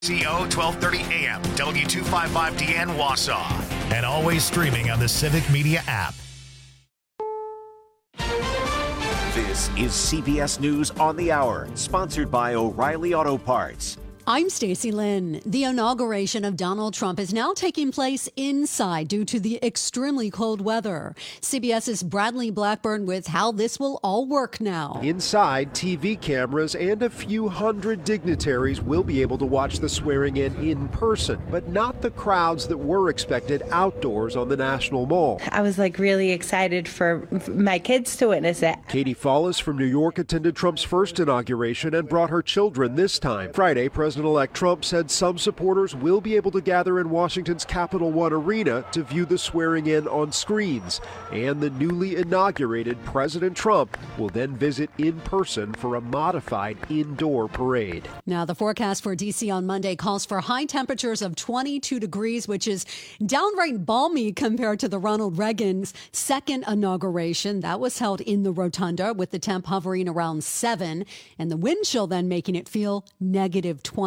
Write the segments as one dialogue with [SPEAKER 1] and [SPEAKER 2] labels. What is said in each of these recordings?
[SPEAKER 1] CO 1230 AM, W255DN Wausau, and always streaming on the Civic Media app.
[SPEAKER 2] This is CBS News on the Hour, sponsored by O'Reilly Auto Parts.
[SPEAKER 3] I'm Stacey Lynn. The inauguration of Donald Trump is now taking place inside due to the extremely cold weather. CBS's Bradley Blackburn with how this will all work now.
[SPEAKER 4] Inside, TV cameras and a few hundred dignitaries will be able to watch the swearing in person, but not the crowds that were expected outdoors on the National Mall.
[SPEAKER 5] I was really excited for my kids to witness it.
[SPEAKER 4] Katie Follis from New York attended Trump's first inauguration and brought her children this time. Friday, President-elect Trump said some supporters will be able to gather in Washington's Capital One Arena to view the swearing in on screens. And the newly inaugurated President Trump will then visit in person for a modified indoor parade.
[SPEAKER 3] Now, the forecast for D.C. on Monday calls for high temperatures of 22 degrees, which is downright balmy compared to the Ronald Reagan's second inauguration. That was held in the Rotunda with the temp hovering around 7 and the wind chill then making it feel negative 20.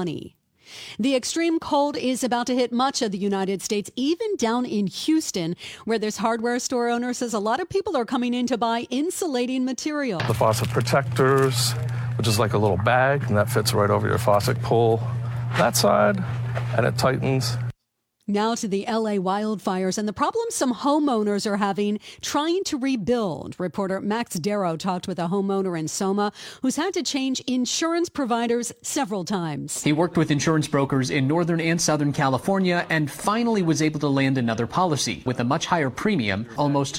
[SPEAKER 3] The extreme cold is about to hit much of the United States, even down in Houston, where this hardware store owner says a lot of people are coming in to buy insulating material.
[SPEAKER 6] The faucet protectors, which is like a little bag, and that fits right over your faucet. Pull that side, and it tightens.
[SPEAKER 3] Now to the L.A. wildfires and the problems some homeowners are having trying to rebuild. Reporter Max Darrow talked with a homeowner in Soma who's had to change insurance providers several times.
[SPEAKER 7] He worked with insurance brokers in Northern and Southern California and finally was able to land another policy with a much higher premium, almost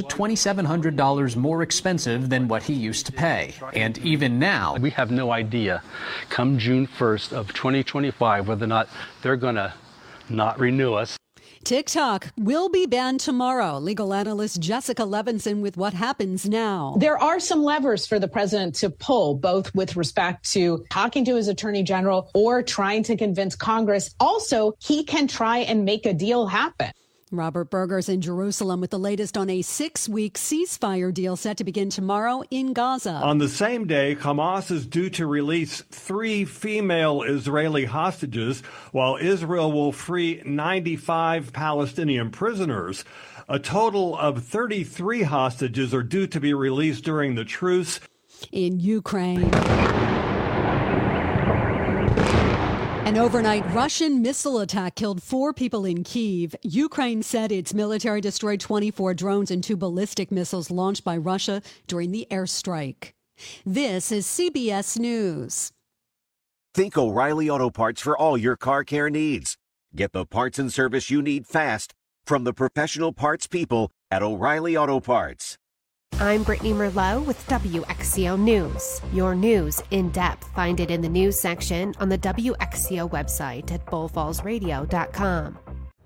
[SPEAKER 7] $2,700 more expensive than what he used to pay. And even now,
[SPEAKER 8] we have no idea come June 1st of 2025 whether or not they're going to not renew us.
[SPEAKER 3] TikTok will be banned tomorrow. Legal analyst Jessica Levinson with what happens now.
[SPEAKER 9] There are some levers for the president to pull, both with respect to talking to his attorney general or trying to convince Congress. Also, he can try and make a deal happen.
[SPEAKER 3] Robert Berger's in Jerusalem with the latest on a 6-week ceasefire deal set to begin tomorrow in Gaza.
[SPEAKER 10] On the same day, Hamas is due to release 3 female Israeli hostages, while Israel will free 95 Palestinian prisoners. A total of 33 hostages are due to be released during the truce.
[SPEAKER 3] In Ukraine, an overnight Russian missile attack killed 4 people in Kyiv. Ukraine said its military destroyed 24 drones and 2 ballistic missiles launched by Russia during the airstrike. This is CBS News.
[SPEAKER 2] Think O'Reilly Auto Parts for all your car care needs. Get the parts and service you need fast from the professional parts people at O'Reilly Auto Parts.
[SPEAKER 11] I'm Brittany Merlot with WXCO News. Your news in depth. Find it in the news section on the WXCO website at bullfallsradio.com.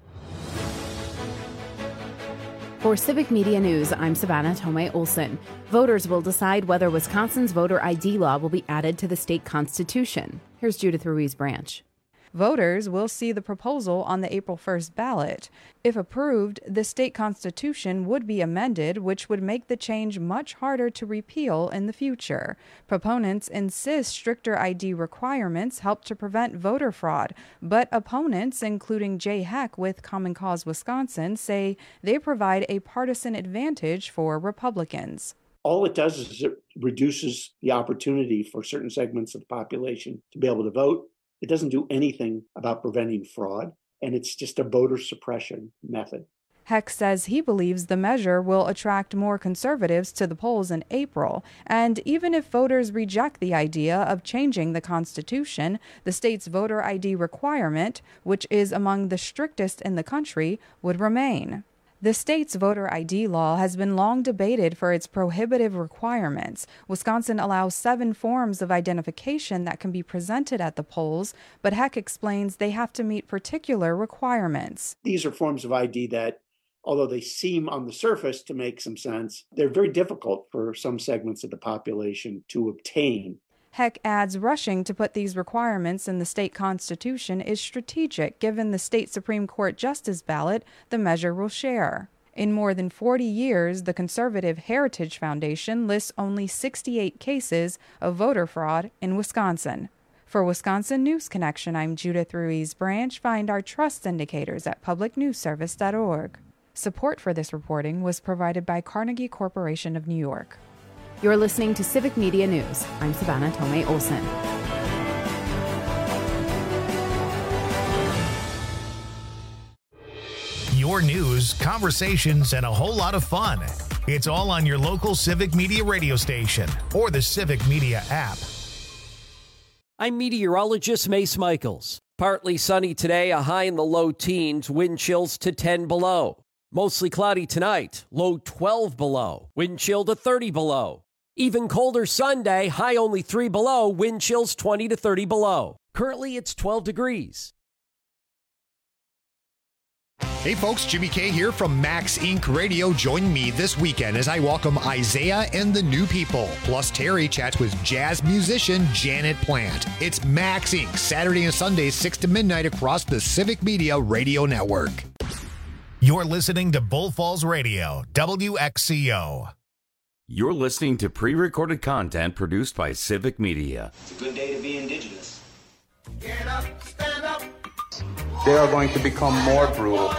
[SPEAKER 12] For Civic Media News, I'm Savannah Tomei Olson. Voters will decide whether Wisconsin's voter ID law will be added to the state constitution. Here's Judith Ruiz Branch.
[SPEAKER 13] Voters will see the proposal on the April 1st ballot. If approved, the state constitution would be amended, which would make the change much harder to repeal in the future. Proponents insist stricter ID requirements help to prevent voter fraud, but opponents, including Jay Heck with Common Cause Wisconsin, say they provide a partisan advantage for Republicans.
[SPEAKER 14] All it does is it reduces the opportunity for certain segments of the population to be able to vote. It doesn't do anything about preventing fraud, and it's just a voter suppression method.
[SPEAKER 13] Heck says he believes the measure will attract more conservatives to the polls in April, and even if voters reject the idea of changing the Constitution, the state's voter ID requirement, which is among the strictest in the country, would remain. The state's voter ID law has been long debated for its prohibitive requirements. Wisconsin allows 7 forms of identification that can be presented at the polls, but Heck explains they have to meet particular requirements.
[SPEAKER 14] These are forms of ID that, although they seem on the surface to make some sense, they're very difficult for some segments of the population to obtain.
[SPEAKER 13] Heck adds rushing to put these requirements in the state constitution is strategic given the state Supreme Court justice ballot the measure will share. In more than 40 years, the conservative Heritage Foundation lists only 68 cases of voter fraud in Wisconsin. For Wisconsin News Connection, I'm Judith Ruiz Branch. Find our trust indicators at publicnewsservice.org. Support for this reporting was provided by Carnegie Corporation of New York.
[SPEAKER 12] You're listening to Civic Media News. I'm Savannah Tomei Olson.
[SPEAKER 1] Your news, conversations, and a whole lot of fun. It's all on your local Civic Media radio station or the Civic Media app.
[SPEAKER 15] I'm meteorologist Mace Michaels. Partly sunny today, a high in the low teens, wind chills to 10 below. Mostly cloudy tonight, low 12 below, wind chill to 30 below. Even colder Sunday, high only 3 below, wind chills 20 to 30 below. Currently, it's 12 degrees.
[SPEAKER 16] Hey folks, Jimmy K here from Max Inc. Radio. Join me this weekend as I welcome Isaiah and the New People. Plus Terry chats with jazz musician Janet Plant. It's Max Inc. Saturday and Sunday, 6 to midnight across the Civic Media Radio Network.
[SPEAKER 1] You're listening to Bull Falls Radio, WXCO.
[SPEAKER 17] You're listening to pre-recorded content produced by Civic Media.
[SPEAKER 18] It's a good day to be indigenous.
[SPEAKER 19] Get up, stand up.
[SPEAKER 20] They are going to become more brutal.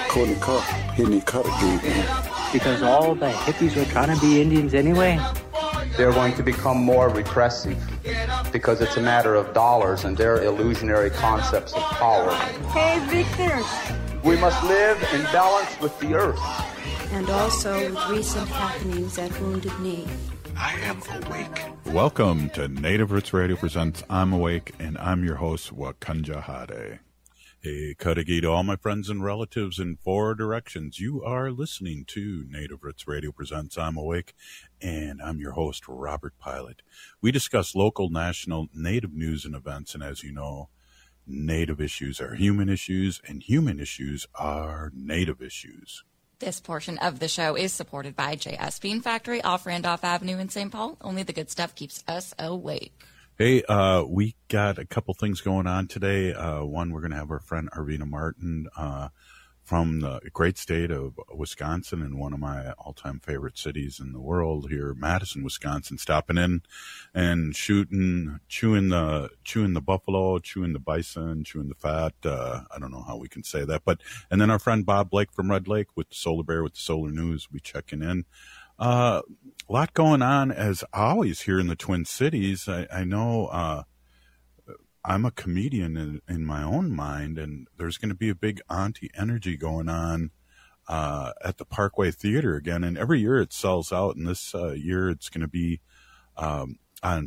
[SPEAKER 21] Because all the hippies were trying to be Indians anyway.
[SPEAKER 20] They're going to become more repressive because it's a matter of dollars and their illusionary concepts of power.
[SPEAKER 22] Hey, Victor.
[SPEAKER 20] We must live in balance with the earth.
[SPEAKER 22] And also with recent happenings at Wounded Knee.
[SPEAKER 23] I am awake. Welcome to Native Roots Radio presents I'm Awake, and I'm your host, Wakanja Hade. Hey, Kadagi to all my friends and relatives in 4 directions. You are listening to Native Roots Radio presents I'm Awake, and I'm your host, Robert Pilot. We discuss local, national, Native news and events, and as you know, Native issues are human issues, and human issues are Native issues.
[SPEAKER 24] This portion of the show is supported by J.S. Bean Factory off Randolph Avenue in St. Paul. Only the good stuff keeps us awake.
[SPEAKER 23] Hey, we got a couple things going on today. One, we're going to have our friend Arvina Martin from the great state of Wisconsin and one of my all-time favorite cities in the world here, Madison, Wisconsin, stopping in and chewing the buffalo, chewing the bison, chewing the fat. I don't know how we can say that, and then our friend Bob Blake from Red Lake with the Solar Bear with the Solar News will be checking in. A lot going on as always here in the Twin Cities. I know I'm a comedian in my own mind, and there's going to be a big auntie energy going on at the Parkway Theater again. And every year it sells out, and this year it's going to be on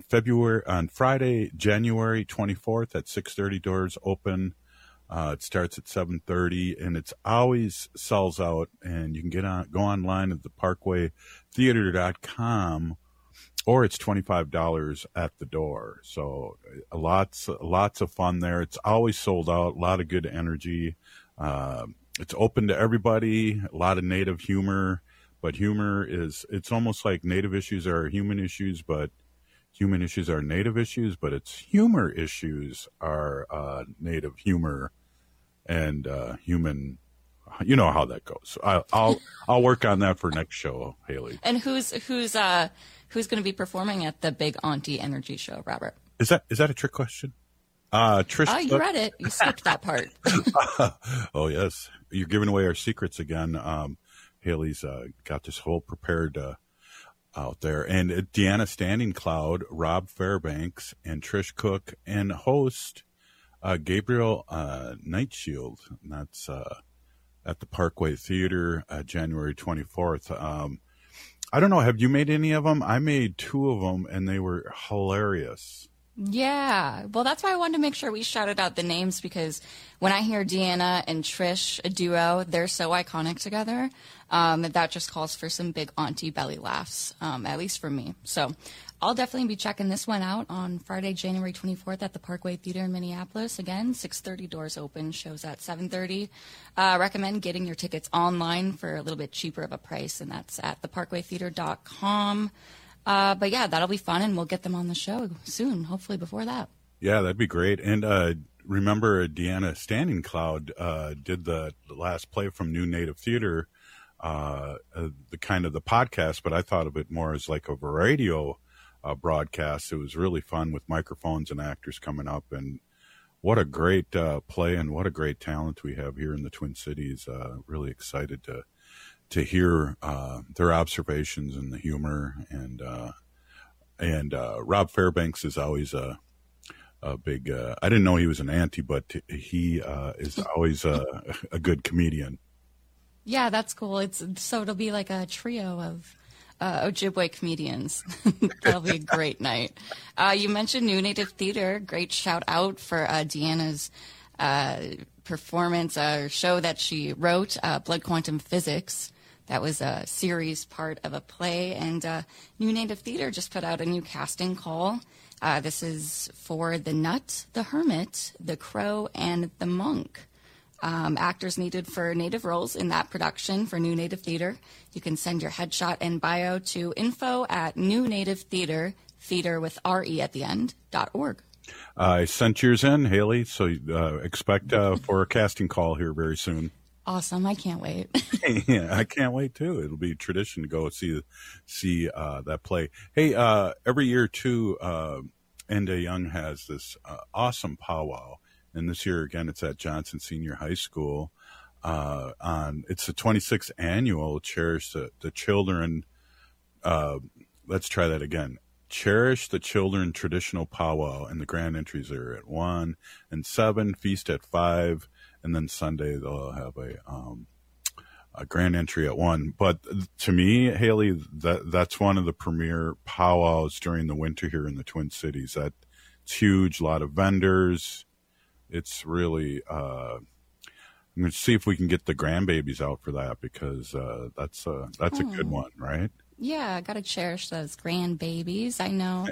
[SPEAKER 23] Friday, January 24th at 6:30. Doors open. It starts at 7:30, and it's always sells out. And you can go online at theparkwaytheater.com, or it's $25 at the door. So lots of fun there. It's always sold out. A lot of good energy. It's open to everybody. A lot of Native humor, but it's almost like Native issues are human issues, but human issues are Native issues, but it's humor issues are Native humor. And human, you know how that goes. I'll work on that for next show, Haley.
[SPEAKER 24] And who's going to be performing at the Big Auntie Energy Show, Robert?
[SPEAKER 23] Is that a trick question? Trish.
[SPEAKER 24] Oh, you read it. You skipped that part.
[SPEAKER 23] Oh yes, you're giving away our secrets again. Haley's got this whole prepared out there, and Deanna Standing Cloud, Rob Fairbanks, and Trish Cook, and host. Gabriel Nightshield, and that's at the Parkway Theater, January 24th. I don't know, have you made any of them? I made 2 of them, and they were hilarious.
[SPEAKER 24] Yeah, well, that's why I wanted to make sure we shouted out the names, because when I hear Deanna and Trish, a duo, they're so iconic together that just calls for some big auntie belly laughs, at least for me. So I'll definitely be checking this one out on Friday, January 24th at the Parkway Theater in Minneapolis. Again, 6:30 doors open, shows at 7:30. Recommend getting your tickets online for a little bit cheaper of a price, and that's at theparkwaytheater.com. But yeah, that'll be fun, and we'll get them on the show soon, hopefully before that.
[SPEAKER 23] Yeah, that'd be great. And remember, Deanna Standing Cloud did the last play from New Native Theater, the kind of the podcast, but I thought of it more as like a radio broadcast. It was really fun with microphones and actors coming up, and what a great play and what a great talent we have here in the Twin Cities. Really excited to hear their observations and the humor, and Rob Fairbanks is always a big. I didn't know he was an auntie, but he is always a good comedian.
[SPEAKER 24] Yeah, that's cool. It'll be like a trio of Ojibwe comedians. That'll be a great night. You mentioned New Native Theater. Great shout out for Deanna's performance, show that she wrote, Blood Quantum Physics. That was a series part of a play, and New Native Theater just put out a new casting call. This is for The Nut, The Hermit, The Crow, and The Monk. Actors needed for native roles in that production for New Native Theater. You can send your headshot and bio to info@newnativetheater, theater with R-E at the end, .org.
[SPEAKER 23] I sent yours in, Haley, so expect for a casting call here very soon.
[SPEAKER 24] Awesome. I can't wait.
[SPEAKER 23] Yeah, I can't wait, too. It'll be a tradition to go see that play. Hey, every year, too, Enda Young has this awesome powwow. And this year, again, it's at Johnson Senior High School. It's the 26th annual Cherish the Children. Let's try that again. Cherish the Children Traditional Powwow. And the grand entries are at 1 and 7, feast at 5. And then Sunday, they'll have a grand entry at 1. But to me, Haley, that's one of the premier powwows during the winter here in the Twin Cities. It's huge, a lot of vendors. It's really, I'm going to see if we can get the grandbabies out for that, because that's a good one, right?
[SPEAKER 24] Yeah, I got to cherish those grandbabies. I know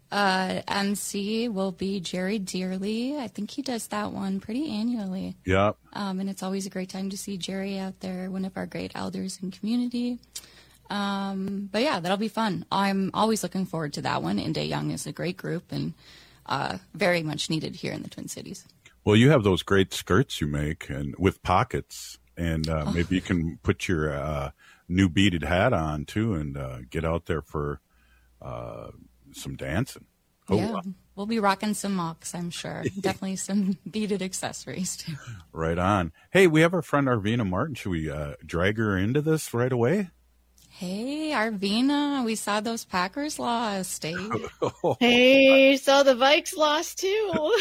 [SPEAKER 24] MC will be Jerry Dearly. I think he does that one pretty annually.
[SPEAKER 23] Yep.
[SPEAKER 24] And it's always a great time to see Jerry out there, one of our great elders in community. But yeah, that'll be fun. I'm always looking forward to that one. Enda Young is a great group and very much needed here in the Twin Cities.
[SPEAKER 23] Well, you have those great skirts you make, and with pockets, and maybe you can put your new beaded hat on too, and get out there for some dancing.
[SPEAKER 24] Yeah, we'll be rocking some mocks, I'm sure. Definitely some beaded accessories too.
[SPEAKER 23] Right on. Hey, we have our friend Arvina Martin. Should we drag her into this right away?
[SPEAKER 24] Hey, Arvina, we saw those Packers lost, eh?
[SPEAKER 4] Hey, saw the Vikes lost too.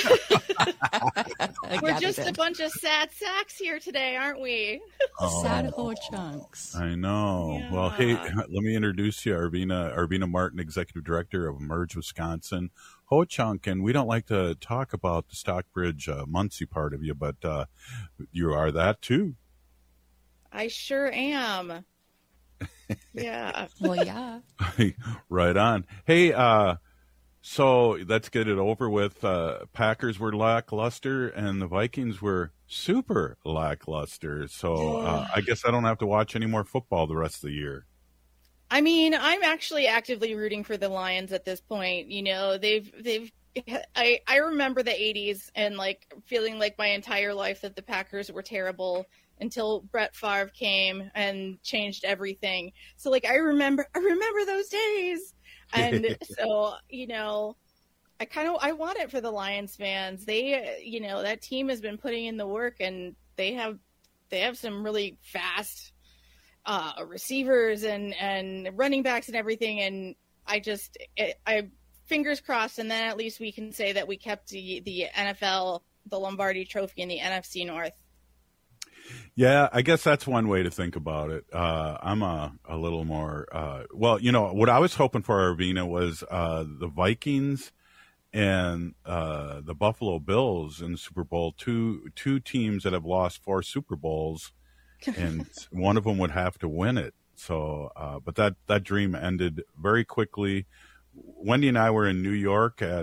[SPEAKER 4] We're just a bunch of sad sacks here today, aren't we?
[SPEAKER 24] Sad whole chunks.
[SPEAKER 23] I know. Yeah. Well, hey, let me introduce you, Arvina Martin, Executive Director of Emerge Wisconsin, Ho-Chunk, and we don't like to talk about the Stockbridge Muncie part of you, but you are that too.
[SPEAKER 4] I sure am. Yeah.
[SPEAKER 24] Well, yeah.
[SPEAKER 23] Right on. Hey, so let's get it over with. Packers were lackluster and the Vikings were super lackluster. So I guess I don't have to watch any more football the rest of the year.
[SPEAKER 4] I mean, I'm actually actively rooting for the Lions at this point. You know, I remember the 80s and like feeling like my entire life that the Packers were terrible until Brett Favre came and changed everything. So like I remember those days. And so, you know, I want it for the Lions fans. They, you know, that team has been putting in the work, and they have some really fast receivers and running backs and everything. And I fingers crossed. And then at least we can say that we kept the NFL, the Lombardi Trophy in the NFC North.
[SPEAKER 23] Yeah, I guess that's one way to think about it. I'm a little more, well, you know, what I was hoping for, Arvina, was the Vikings and the Buffalo Bills in the Super Bowl, two teams that have lost 4 Super Bowls, and one of them would have to win it. So, but that dream ended very quickly. Wendy and I were in New York at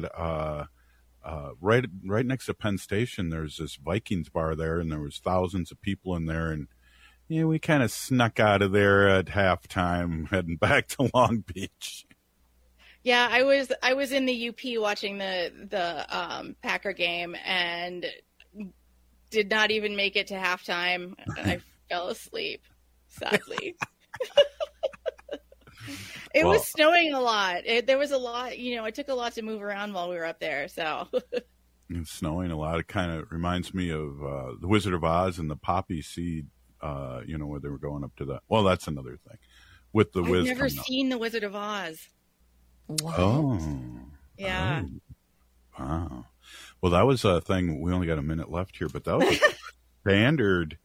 [SPEAKER 23] right next to Penn Station. There's this Vikings bar there, and there was thousands of people in there, and yeah, we kind of snuck out of there at halftime, heading back to Long Beach.
[SPEAKER 4] Yeah, I was in the UP watching the Packer game and did not even make it to halftime. I fell asleep, sadly. It was snowing a lot. There was a lot, it took a lot to move around while we were up there. So
[SPEAKER 23] it's snowing a lot. It kind of reminds me of The Wizard of Oz and the poppy seed, where they were going up to that. Well, that's another thing. With the
[SPEAKER 4] I've never seen The Wizard of Oz.
[SPEAKER 23] What? Oh.
[SPEAKER 4] Yeah.
[SPEAKER 23] Oh. Wow. Well, that was a thing. We only got a minute left here, but that was standard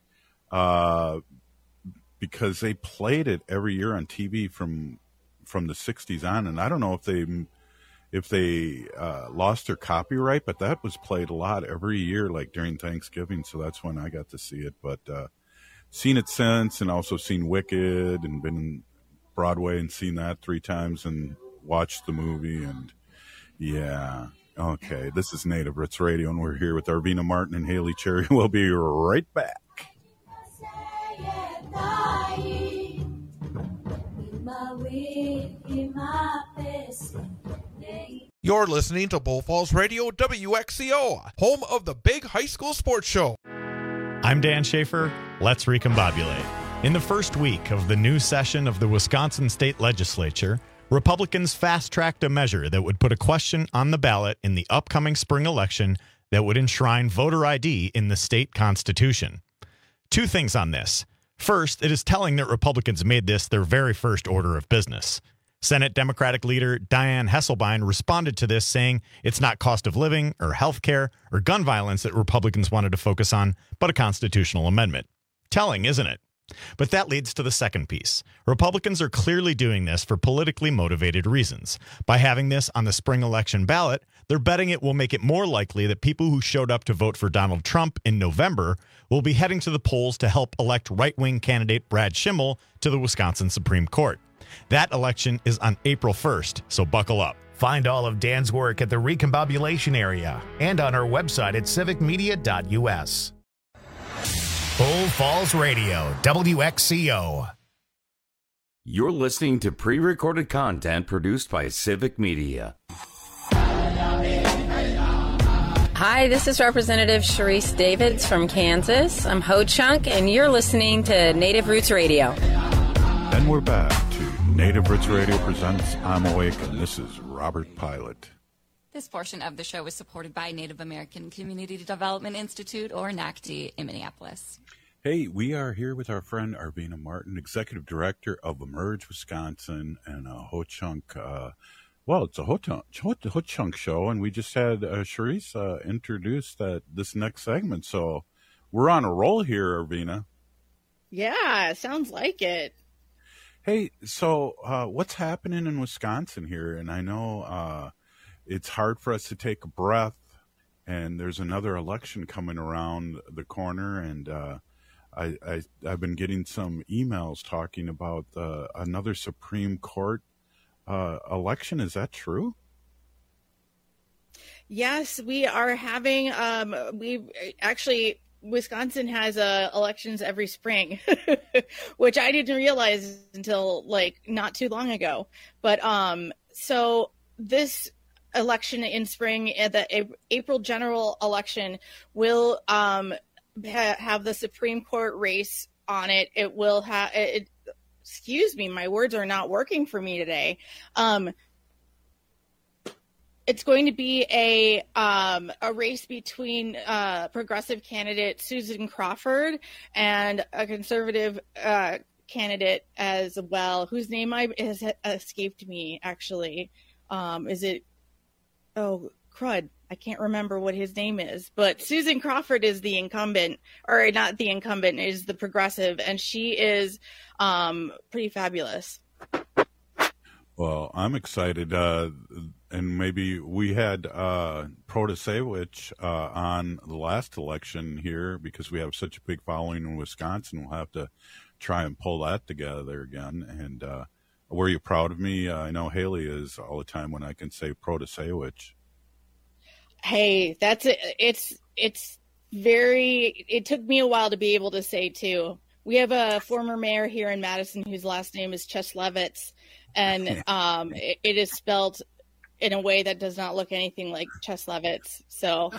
[SPEAKER 23] because they played it every year on TV from the 60s on. And I don't know if they lost their copyright, but that was played a lot every year, like during Thanksgiving. So that's when I got to see it. But seen it since, and also seen Wicked, and been in Broadway and seen that 3 times and watched the movie. And yeah. Okay, this is Native Roots Radio, and we're here with Arvina Martin and Haley Cherry. We'll be right back.
[SPEAKER 5] You're listening to Bull Falls Radio, WXCO, home of the big high school sports show.
[SPEAKER 6] I'm Dan Schaefer. Let's recombobulate. In the first week of the new session of the Wisconsin State Legislature, Republicans fast-tracked a measure that would put a question on the ballot in the upcoming spring election that would enshrine voter ID in the state constitution. 2 things on this. First, it is telling that Republicans made this their very first order of business. Senate Democratic leader Dianne Hesselbein responded to this, saying it's not cost of living or health care or gun violence that Republicans wanted to focus on, but a constitutional amendment. Telling, isn't it? But that leads to the second piece. Republicans are clearly doing this for politically motivated reasons. By having this on the spring election ballot, they're betting it will make it more likely that people who showed up to vote for Donald Trump in November will be heading to the polls to help elect right-wing candidate Brad Schimmel to the Wisconsin Supreme Court. That election is on April 1st, so buckle up.
[SPEAKER 1] Find all of Dan's work at the Recombobulation area and on our website at civicmedia.us. Bull Falls Radio, WXCO.
[SPEAKER 17] You're listening to pre-recorded content produced by Civic Media.
[SPEAKER 7] Hi, this is Representative Sharice Davids from Kansas. I'm Ho Chunk, and you're listening to Native Roots Radio.
[SPEAKER 23] And we're back to Native Roots Radio presents I'm Awake, and this is Robert Pilot.
[SPEAKER 24] This portion of the show is supported by Native American Community Development Institute, or NACD, in Minneapolis.
[SPEAKER 23] Hey, we are here with our friend Arvina Martin, Executive Director of Emerge Wisconsin, and a Ho-Chunk, it's a Ho-Chunk show, and we just had Sharice introduce this next segment, so we're on a roll here, Arvina.
[SPEAKER 4] Yeah, sounds like it.
[SPEAKER 23] Hey, so what's happening in Wisconsin here? And I know it's hard for us to take a breath, and there's another election coming around the corner, and I've been getting some emails talking about another Supreme Court election. Is that true?
[SPEAKER 4] Yes, we are having, Wisconsin has elections every spring, which I didn't realize until not too long ago. But so this election in spring, the April general election, will have the Supreme Court race on it. It will have excuse me, my words are not working for me today. It's going to be a race between progressive candidate Susan Crawford and a conservative candidate as well, whose name has escaped me, actually. Is it? Oh, crud. I can't remember what his name is. But Susan Crawford is the incumbent, or not the incumbent, is the progressive, and she is pretty fabulous.
[SPEAKER 23] Well, I'm excited. And maybe we had Protasewicz on the last election here because we have such a big following in Wisconsin. We'll have to try and pull that together again. And were you proud of me? I know Haley is all the time when I can say Protasewicz.
[SPEAKER 4] Hey, that's it. It took me a while to be able to say too. We have a former mayor here in Madison whose last name is Cheslevitz, and it is spelled in a way that does not look anything like Cheslevitz. So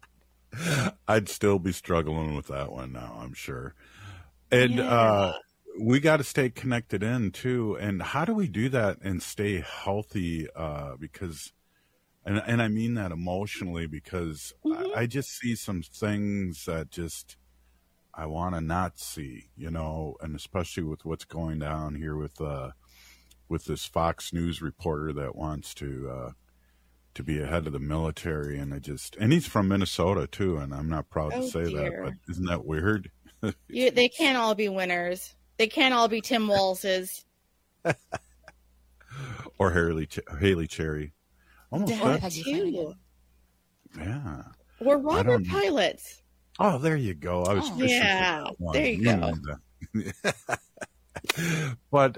[SPEAKER 23] I'd still be struggling with that one now, I'm sure. And we got to stay connected in too. And how do we do that and stay healthy? Because, and I mean that emotionally, because I just see some things that just I want to not see, you know, and especially with what's going down here with this Fox News reporter that wants to be ahead of the military, and and he's from Minnesota too, and I'm not proud to say that, but isn't that weird?
[SPEAKER 4] They can't all be winners. They can't all be Tim Walz's.
[SPEAKER 23] Or Haley Cherry. Almost
[SPEAKER 4] that too.
[SPEAKER 23] Yeah.
[SPEAKER 4] We're Robert pilots.
[SPEAKER 23] Oh, there you go. I was fishing for one.
[SPEAKER 4] There you go.
[SPEAKER 23] But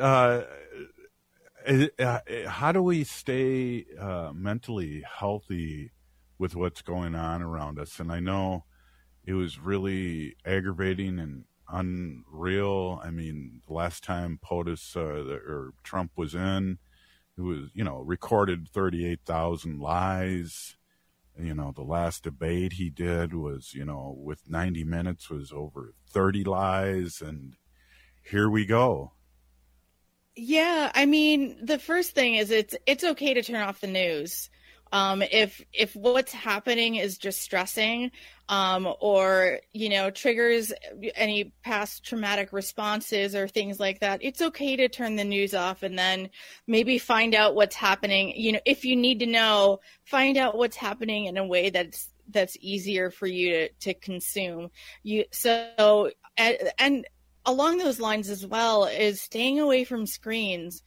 [SPEAKER 23] how do we stay mentally healthy with what's going on around us? And I know it was really aggravating and unreal. I mean, the last time POTUS or Trump was in, it was, you know, recorded 38,000 lies. You know, the last debate he did was, you know, with 90 minutes was over 30 lies, and here we go.
[SPEAKER 4] Yeah, I mean, the first thing is it's okay to turn off the news. If what's happening is distressing, or, you know, triggers any past traumatic responses or things like that, it's okay to turn the news off and then maybe find out what's happening. You know, if you need to know, find out what's happening in a way that's easier for you to consume. And along those lines as well is staying away from screens.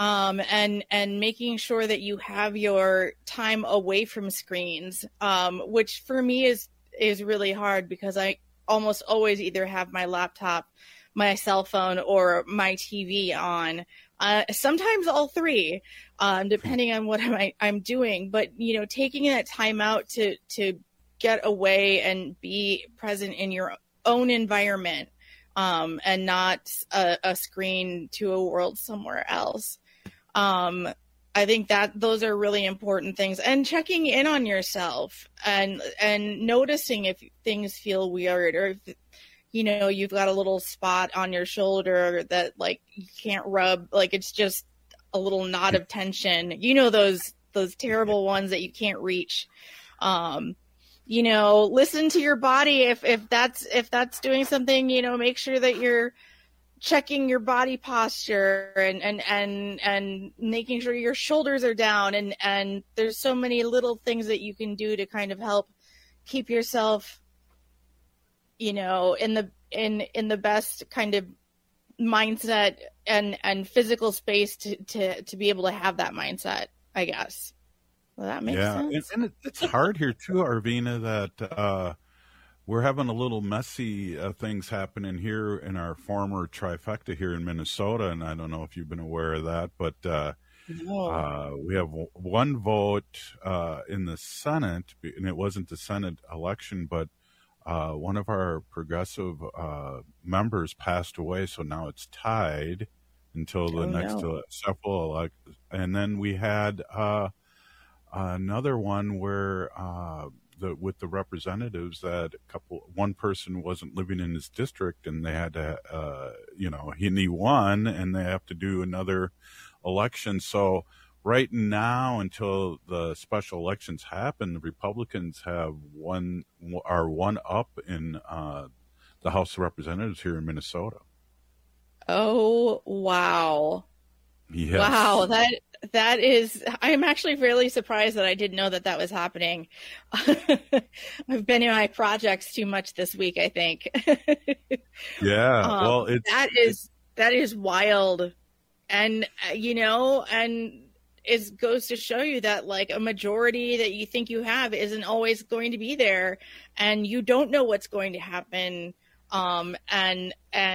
[SPEAKER 4] And making sure that you have your time away from screens, which for me is really hard because I almost always either have my laptop, my cell phone, or my TV on. Sometimes all three, depending on what I'm doing. But, you know, taking that time out to get away and be present in your own environment, and not a screen to a world somewhere else. I think that those are really important things, and checking in on yourself and noticing if things feel weird, or if, you know, you've got a little spot on your shoulder that like you can't rub, like it's just a little knot of tension. You know, those terrible ones that you can't reach. You know, listen to your body. If that's doing something, you know, make sure that you're checking your body posture and making sure your shoulders are down, and there's so many little things that you can do to kind of help keep yourself, you know, in the best kind of mindset and physical space to be able to have that mindset, I guess. Well, that makes sense.
[SPEAKER 23] And it's hard here too, Arvina, that we're having a little messy things happening here in our former trifecta here in Minnesota, and I don't know if you've been aware of that, but we have one vote in the Senate, and it wasn't the Senate election, but one of our progressive members passed away, so now it's tied until the next several elections. And then we had another one where with the representatives that one person wasn't living in his district, and they had to, he won, and they have to do another election. So right now, until the special elections happen, the Republicans are one up in the House of Representatives here in Minnesota.
[SPEAKER 4] Oh, wow.
[SPEAKER 23] Yes.
[SPEAKER 4] Wow, that is, I'm actually fairly surprised that I didn't know that was happening. I've been in my projects too much this week, I think.
[SPEAKER 23] Yeah, well,
[SPEAKER 4] that is wild. And, you know, and it goes to show you that like a majority that you think you have isn't always going to be there, and you don't know what's going to happen. And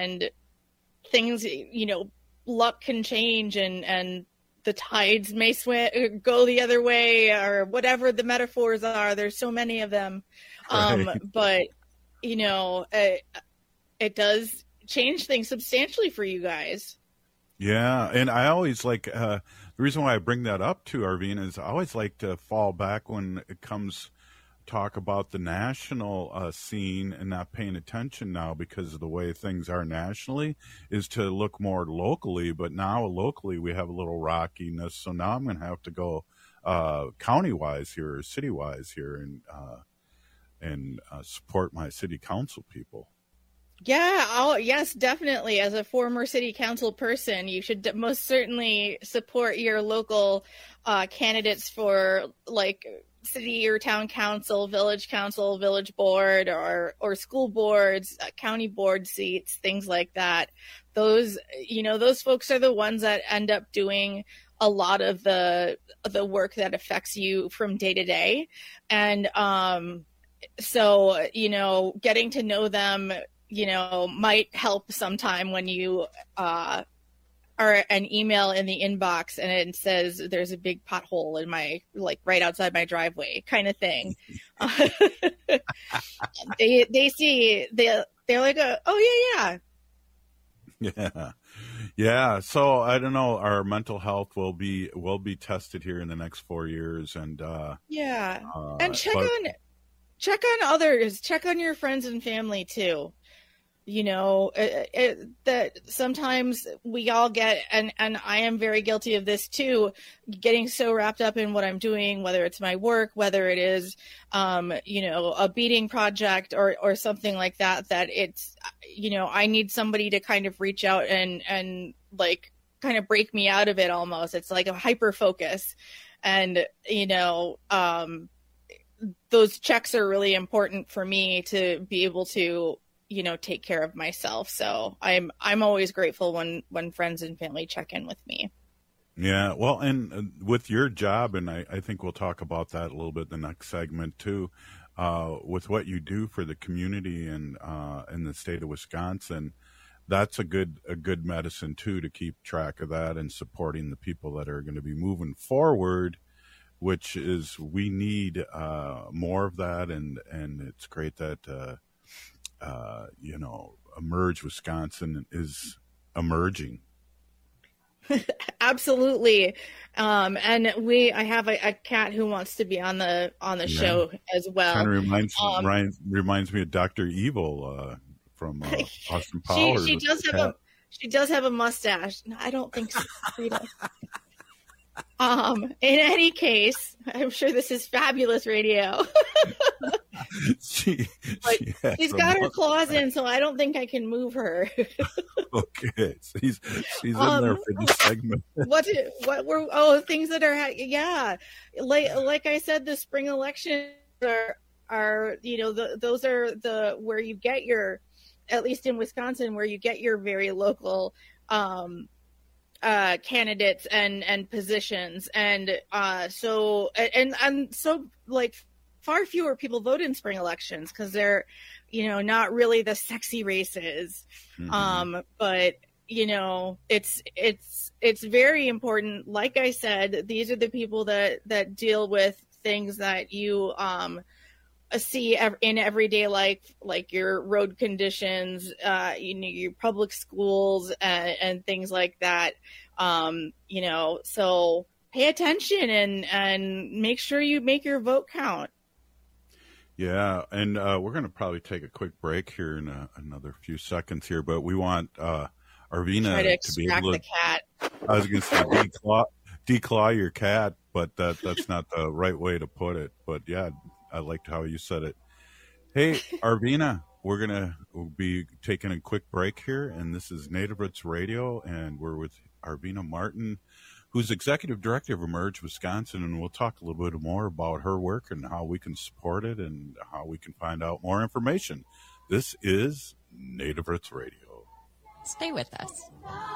[SPEAKER 4] things, you know, luck can change, and the tides may go the other way, or whatever the metaphors are. There's so many of them. Right. But, you know, it does change things substantially for you guys.
[SPEAKER 23] Yeah. And I always like, the reason why I bring that up to Arvina is I always like to fall back when it comes talk about the national scene and not paying attention now because of the way things are nationally, is to look more locally. But now locally we have a little rockiness, so now I'm going to have to go county-wise here or city-wise here and support my city council people.
[SPEAKER 4] Yeah, yes, definitely. As a former city council person, you should most certainly support your local candidates for like city or town council, village board, or school boards, county board seats, things like that. Those folks are the ones that end up doing a lot of the work that affects you from day to day. And so, getting to know them, might help sometime when you are an email in the inbox and it says there's a big pothole in my, like, right outside my driveway kind of thing. They see, they're like, oh yeah.
[SPEAKER 23] Yeah. So I don't know, our mental health will be tested here in the next 4 years. And
[SPEAKER 4] and check on others, check on your friends and family too. That sometimes we all get, and I am very guilty of this too, getting so wrapped up in what I'm doing, whether it's my work, whether it is, a beading project or something like that, that it's, I need somebody to kind of reach out and like kind of break me out of it almost. It's like a hyper focus. And, those checks are really important for me to be able to, take care of myself. So I'm always grateful when friends and family check in with me.
[SPEAKER 23] Yeah. Well, and with your job, and I think we'll talk about that a little bit in the next segment too, with what you do for the community and in the state of Wisconsin, that's a good medicine too, to keep track of that and supporting the people that are going to be moving forward, which is, we need more of that. And it's great that, Emerge Wisconsin is emerging.
[SPEAKER 4] Absolutely. And I have a cat who wants to be on the show as well.
[SPEAKER 23] Kind of reminds me of Dr. Evil from Austin Powers.
[SPEAKER 4] She does have a mustache. No, I don't think so, Rita. In any case, I'm sure this is fabulous radio. She's got her claws in, so I don't think I can move her.
[SPEAKER 23] Okay, so she's in there for this segment.
[SPEAKER 4] Things that are like I said, the spring elections are those are the where you get your, at least in Wisconsin, where you get your very local candidates and positions, and so like far fewer people vote in spring elections because they're not really the sexy races. But it's very important. Like I said, these are the people that deal with things that you see in everyday life, like your road conditions, your public schools, and things like that. So pay attention and make sure you make your vote count.
[SPEAKER 23] Yeah, and we're going to probably take a quick break here in another few seconds here, but we want Arvina to be able to. The cat. I was going to say declaw your cat, but that's not the right way to put it. But yeah, I liked how you said it. Hey, Arvina, we're going to be taking a quick break here, and this is Native Roots Radio, and we're with Arvina Martin, who's Executive Director of Emerge Wisconsin, and we'll talk a little bit more about her work and how we can support it and how we can find out more information. This is Native Roots Radio.
[SPEAKER 24] Stay with us.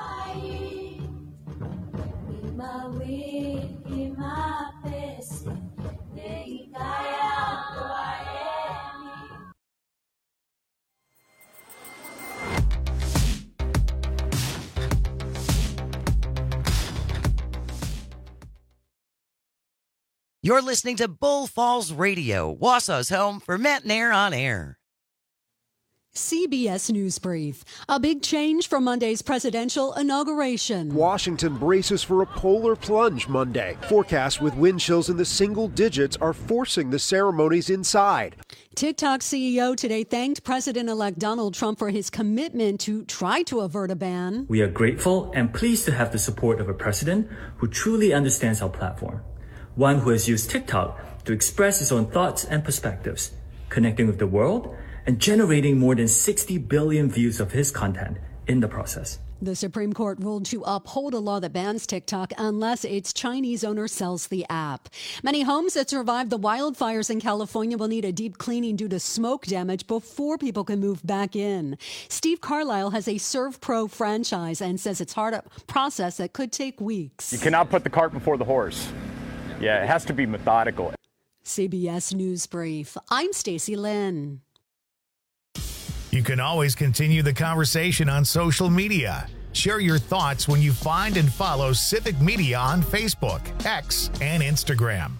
[SPEAKER 3] You're listening to Bull Falls Radio, Wausau's home for Matt Nair on air. CBS News Brief. A big change from Monday's presidential inauguration.
[SPEAKER 8] Washington braces for a polar plunge Monday. Forecasts with wind chills in the single digits are forcing the ceremonies inside.
[SPEAKER 3] TikTok CEO today thanked President-elect Donald Trump for his commitment to try to avert a ban.
[SPEAKER 9] We are grateful and pleased to have the support of a president who truly understands our platform. One who has used TikTok to express his own thoughts and perspectives, connecting with the world and generating more than 60 billion views of his content in the process.
[SPEAKER 3] The Supreme Court ruled to uphold a law that bans TikTok unless its Chinese owner sells the app. Many homes that survived the wildfires in California will need a deep cleaning due to smoke damage before people can move back in. Steve Carlisle has a ServPro franchise and says it's hard a process that could take weeks.
[SPEAKER 10] You cannot put the cart before the horse. Yeah, it has to be methodical.
[SPEAKER 3] CBS News Brief. I'm Stacey Lynn.
[SPEAKER 1] You can always continue the conversation on social media. Share your thoughts when you find and follow Civic Media on Facebook, X, and Instagram.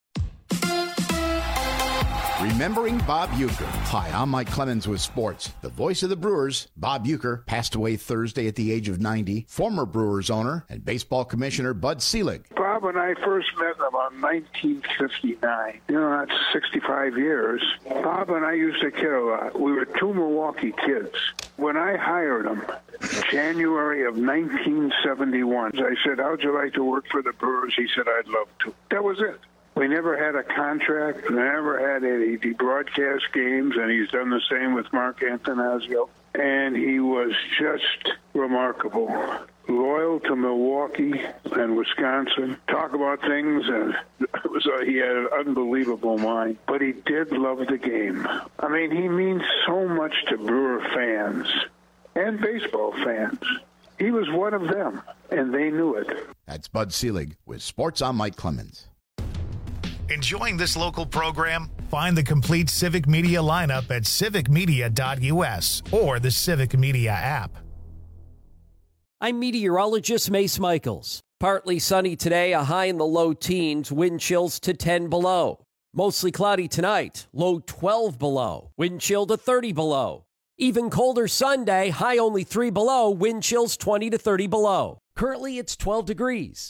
[SPEAKER 25] Remembering Bob Uecker. Hi, I'm Mike Clemens with sports. The voice of the Brewers, Bob Uecker, passed away Thursday at the age of 90. Former Brewers owner and baseball commissioner Bud Selig.
[SPEAKER 26] Bob and I first met in about 1959. You know, that's 65 years. Bob and I used to kid a lot. We were two Milwaukee kids. When I hired him, January of 1971, I said, how'd you like to work for the Brewers? He said, I'd love to. That was it. We never had a contract, never had any broadcast games, and he's done the same with Mark Antanasio. And he was just remarkable. Loyal to Milwaukee and Wisconsin. Talk about things, and he had an unbelievable mind. But he did love the game. I mean, he means so much to Brewer fans and baseball fans. He was one of them, and they knew it.
[SPEAKER 25] That's Bud Selig with Sports. I'm Mike Clemens.
[SPEAKER 1] Enjoying this local program? Find the complete Civic Media lineup at civicmedia.us or the Civic Media app.
[SPEAKER 15] I'm meteorologist Mace Michaels. Partly sunny today, a high in the low teens, wind chills to 10 below. Mostly cloudy tonight, low 12 below, wind chill to 30 below. Even colder Sunday, high only 3 below, wind chills 20 to 30 below. Currently, it's 12 degrees.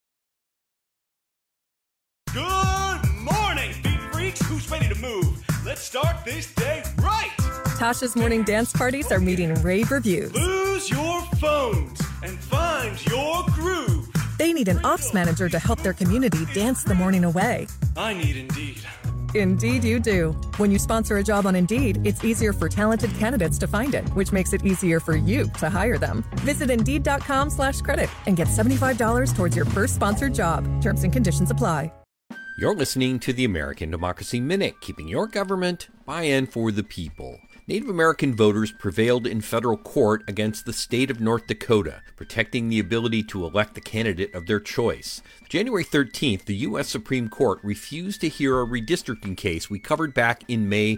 [SPEAKER 27] Good morning, beat freaks. Who's ready to move? Let's start this day right.
[SPEAKER 28] Tasha's morning dance parties are meeting rave reviews.
[SPEAKER 27] Lose your phones and find your groove.
[SPEAKER 28] They need an ops manager to help their community dance the morning away.
[SPEAKER 27] I need Indeed.
[SPEAKER 28] Indeed you do. When you sponsor a job on Indeed, it's easier for talented candidates to find it, which makes it easier for you to hire them. Visit Indeed.com/credit and get $75 towards your first sponsored job. Terms and conditions apply.
[SPEAKER 29] You're listening to the American Democracy Minute, keeping your government by and for the people. Native American voters prevailed in federal court against the state of North Dakota, protecting the ability to elect the candidate of their choice. January 13th, the U.S. Supreme Court refused to hear a redistricting case we covered back in May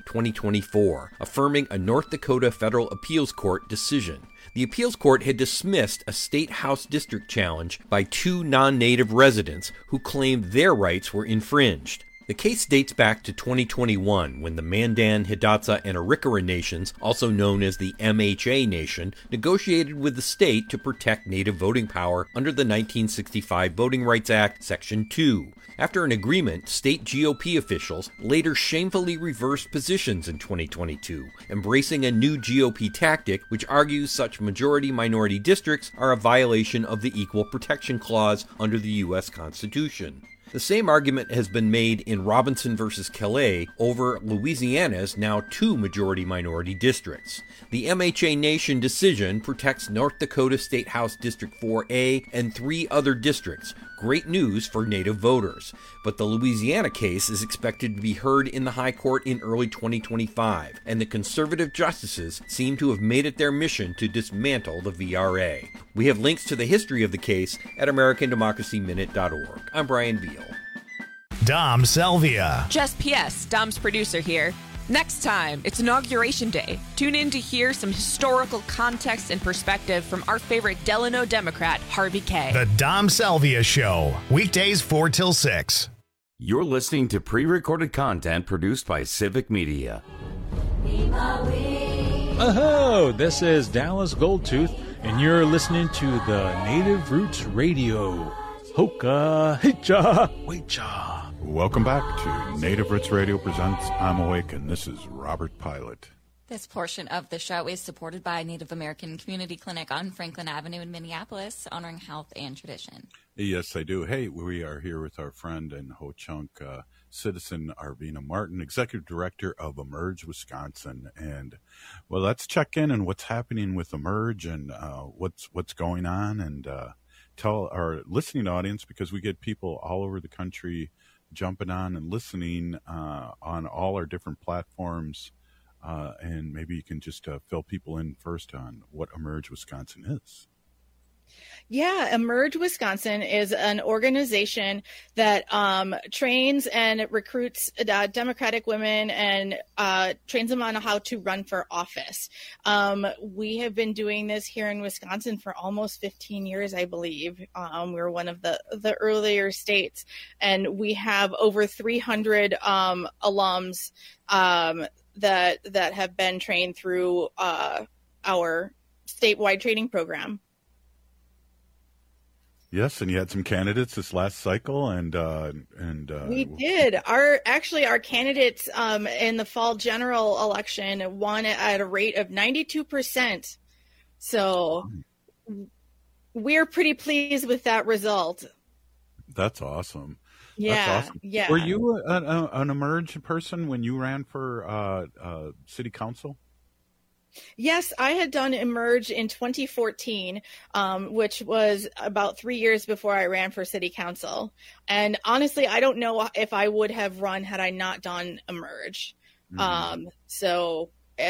[SPEAKER 29] 2024, affirming a North Dakota Federal Appeals Court decision. The appeals court had dismissed a state house district challenge by 2 non-native residents who claimed their rights were infringed. The case dates back to 2021 when the Mandan, Hidatsa, and Arikara nations, also known as the MHA Nation, negotiated with the state to protect native voting power under the 1965 Voting Rights Act, Section 2. After an agreement, state GOP officials later shamefully reversed positions in 2022, embracing a new GOP tactic which argues such majority-minority districts are a violation of the Equal Protection Clause under the U.S. Constitution. The same argument has been made in Robinson versus Calais over Louisiana's now 2 majority-minority districts. The MHA Nation decision protects North Dakota State House District 4A and 3 other districts. Great news for Native voters. But the Louisiana case is expected to be heard in the High Court in early 2025, and the conservative justices seem to have made it their mission to dismantle the VRA. We have links to the history of the case at AmericanDemocracyMinute.org. I'm Brian Beal.
[SPEAKER 1] Dom Salvia.
[SPEAKER 30] Just PS, Dom's producer here. Next time, it's Inauguration Day. Tune in to hear some historical context and perspective from our favorite Delano Democrat, Harvey Kaye.
[SPEAKER 1] The Dom Salvia Show, weekdays 4 till 6.
[SPEAKER 17] You're listening to pre-recorded content produced by Civic Media.
[SPEAKER 2] Oh, this is Dallas Goldtooth, and you're listening to the Native Roots Radio. Hoka, hicha, wecha.
[SPEAKER 23] Welcome back to Native Roots Radio presents I'm Awake, and this is Robert Pilot.
[SPEAKER 24] This portion of the show is supported by Native American Community Clinic on Franklin Avenue in Minneapolis, honoring health and tradition.
[SPEAKER 23] Yes, I do. Hey, we are here with our friend and Ho-Chunk citizen Arvina Martin, Executive Director of Emerge Wisconsin. And, well, let's check in on what's happening with Emerge and what's going on, and tell our listening audience, because we get people all over the country jumping on and listening on all our different platforms. And maybe you can just fill people in first on what Emerge Wisconsin is.
[SPEAKER 4] Yeah, Emerge Wisconsin is an organization that trains and recruits Democratic women and trains them on how to run for office. We have been doing this here in Wisconsin for almost 15 years, I believe. We're one of the earlier states, and we have over 300 alums that have been trained through our statewide training program.
[SPEAKER 23] Yes, and you had some candidates this last cycle, and
[SPEAKER 4] we did. Our candidates in the fall general election won at a rate of 92%. So we're pretty pleased with that result.
[SPEAKER 23] That's awesome.
[SPEAKER 4] Yeah,
[SPEAKER 23] that's awesome.
[SPEAKER 4] Yeah.
[SPEAKER 23] Were you an Emerge person when you ran for city council?
[SPEAKER 4] Yes, I had done Emerge in 2014, which was about 3 years before I ran for city council. And honestly, I don't know if I would have run had I not done Emerge. Mm-hmm. So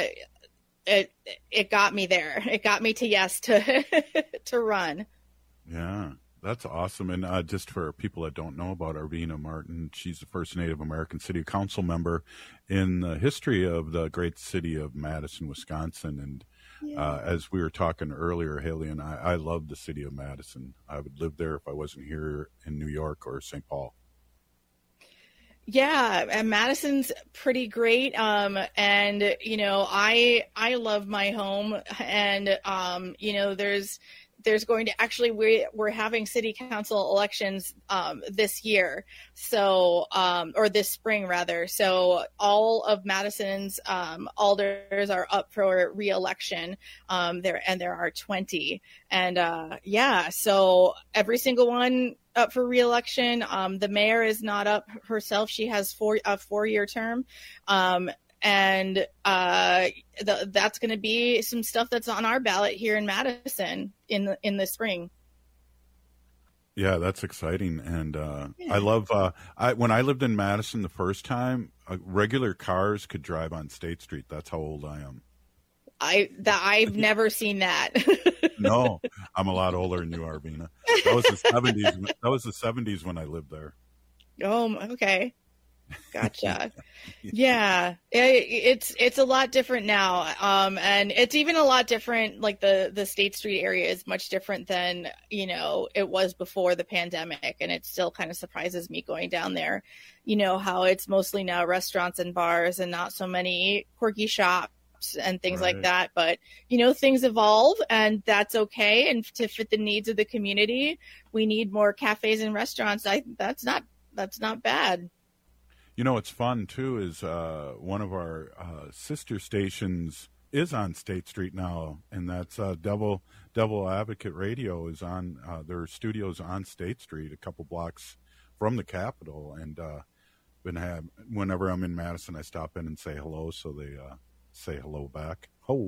[SPEAKER 4] it got me there. It got me to yes to run.
[SPEAKER 23] Yeah. That's awesome. And just for people that don't know about Arvina Martin, she's the first Native American city council member in the history of the great city of Madison, Wisconsin. And as we were talking earlier, Haley and I love the city of Madison. I would live there if I wasn't here in New York or St. Paul.
[SPEAKER 4] Yeah, and Madison's pretty great. And, I love my home. And, there's going to actually, we're having city council elections this year, so or this spring rather. So all of Madison's alders are up for re-election. There are 20, and so every single one up for re-election. The mayor is not up herself; she has a 4-year term. And that's going to be some stuff that's on our ballot here in Madison in the spring.
[SPEAKER 23] Yeah, that's exciting. And I love when I lived in Madison the first time, regular cars could drive on State Street. That's how old I am.
[SPEAKER 4] I've never seen that.
[SPEAKER 23] No, I'm a lot older than you are, Arvina. That was the 70s. That was the 70s when I lived there.
[SPEAKER 4] Oh, okay. Gotcha. Yeah, it's a lot different now, and it's even a lot different. Like the State Street area is much different than it was before the pandemic, and it still kind of surprises me going down there. How it's mostly now restaurants and bars, and not so many quirky shops and things like that. But things evolve, and that's okay. And to fit the needs of the community, we need more cafes and restaurants. That's not bad.
[SPEAKER 23] What's fun, too, is one of our sister stations is on State Street now, and that's Devil Advocate Radio is on their studios on State Street, a couple blocks from the Capitol. And whenever I'm in Madison, I stop in and say hello, so they say hello back. Oh,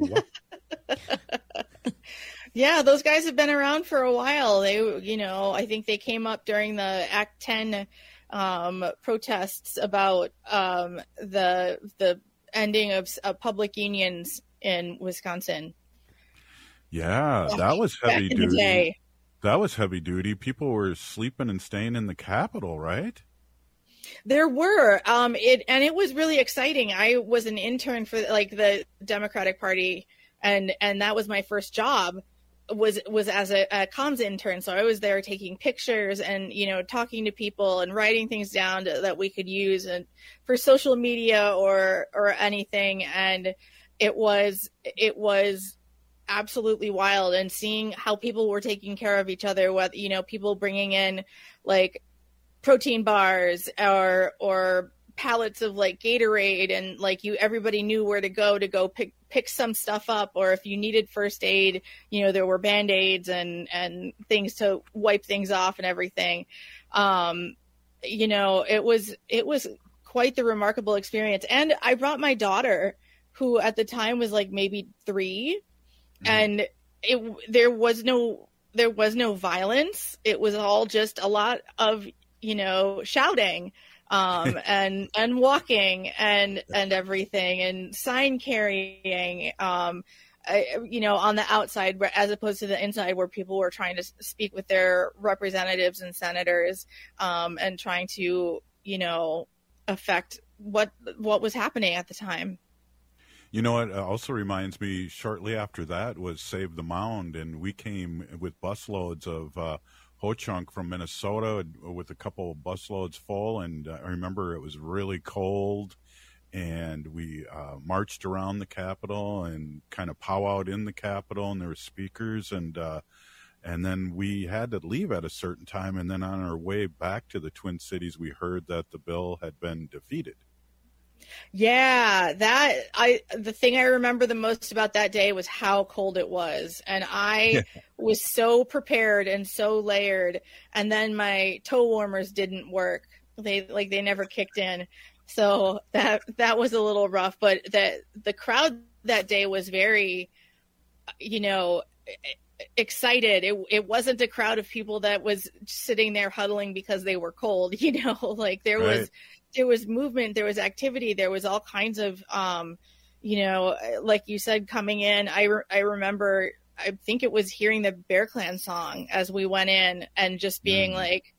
[SPEAKER 4] yeah, those guys have been around for a while. They, I think they came up during the Act 10 protests about the ending of public unions in Wisconsin.
[SPEAKER 23] Yeah, that was heavy duty. That was heavy duty. People were sleeping and staying in the Capitol, right?
[SPEAKER 4] There were, it was really exciting. I was an intern for the Democratic Party, and that was my first job. Was as a comms intern, so I was there taking pictures and talking to people and writing things down that we could use and for social media or anything. And it was absolutely wild, and seeing how people were taking care of each other, with, you know, people bringing in like protein bars or pallets of like Gatorade, and like everybody knew where to go pick some stuff up, or if you needed first aid, you know, there were Band-Aids and things to wipe things off and everything. You know, it was quite the remarkable experience. And I brought my daughter, who at the time was like maybe 3, and there was no violence. It was all just a lot of, you know, shouting, and walking and everything, and sign carrying, you know, on the outside, as opposed to the inside, where people were trying to speak with their representatives and senators, and trying to, you know, affect what was happening at the time.
[SPEAKER 23] You know, it also reminds me, shortly after that was Save the Mound, and we came with busloads of Ho-Chunk from Minnesota with a couple of busloads full, and I remember it was really cold, and we marched around the Capitol and kind of powwowed in the Capitol, and there were speakers, and then we had to leave at a certain time, and then on our way back to the Twin Cities, we heard that the bill had been defeated.
[SPEAKER 4] Yeah, the thing I remember the most about that day was how cold it was, and I was so prepared and so layered, and then my toe warmers didn't work. They never kicked in, so that was a little rough. But the crowd that day was very, you know, excited. It wasn't a crowd of people that was sitting there huddling because they were cold. You know, like there was movement, there was activity, there was all kinds of, you know, like you said, coming in. I remember, I think it was hearing the Bear Clan song as we went in, and just being like,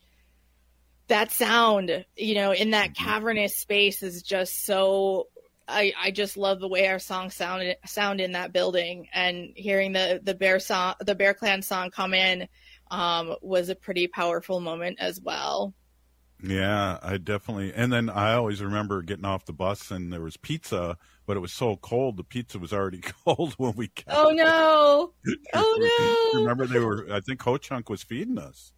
[SPEAKER 4] that sound, you know, in that cavernous space is just so. I just love the way our songs sound in that building, and hearing the Bear Clan song come in was a pretty powerful moment as well.
[SPEAKER 23] Yeah, I definitely. And then I always remember getting off the bus, and there was pizza, but it was so cold. The pizza was already cold when we got
[SPEAKER 4] Oh no! Oh no!
[SPEAKER 23] Remember, I think Ho-Chunk was feeding us.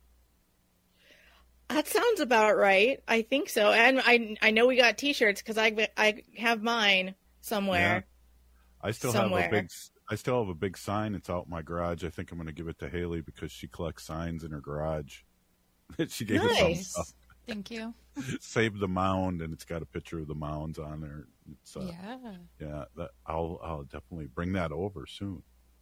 [SPEAKER 4] That sounds about right. I think so. And I know we got T-shirts, because I have mine somewhere.
[SPEAKER 23] Yeah. I still have a big sign. It's out in my garage. I think I'm going to give it to Haley, because she collects signs in her garage. She gave us some stuff.
[SPEAKER 24] Thank you.
[SPEAKER 23] Save the Mound, and it's got a picture of the mounds on there. It's,
[SPEAKER 24] yeah.
[SPEAKER 23] I'll definitely bring that over soon.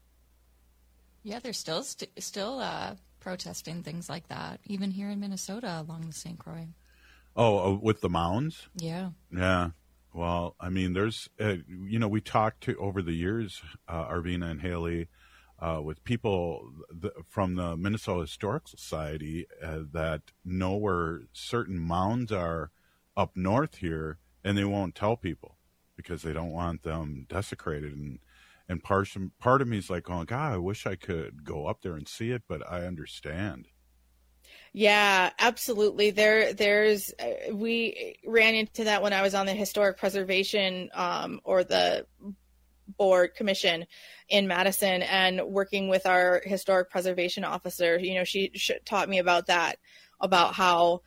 [SPEAKER 24] Yeah, they're still protesting things like that, even here in Minnesota along the St. Croix.
[SPEAKER 23] Oh, with the mounds?
[SPEAKER 24] Yeah.
[SPEAKER 23] Yeah. Well, I mean, there's, you know, we talked over the years, Arvina and Haley, with people from the Minnesota Historical Society that know where certain mounds are up north here, and they won't tell people because they don't want them desecrated. And part of me is like, oh, God, I wish I could go up there and see it, but I understand.
[SPEAKER 4] Yeah, absolutely. There's we ran into that when I was on the Historic Preservation or the board commission in Madison, and working with our historic preservation officer. You know, she taught me about that, about how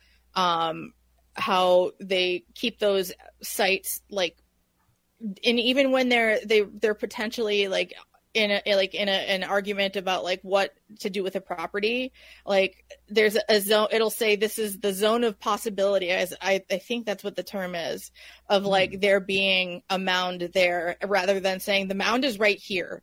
[SPEAKER 4] they keep those sites like. And even when they're potentially like in an argument about like what to do with a property, like there's a zone. It'll say this is the zone of possibility. As I think that's what the term is, of like there being a mound there, rather than saying the mound is right here,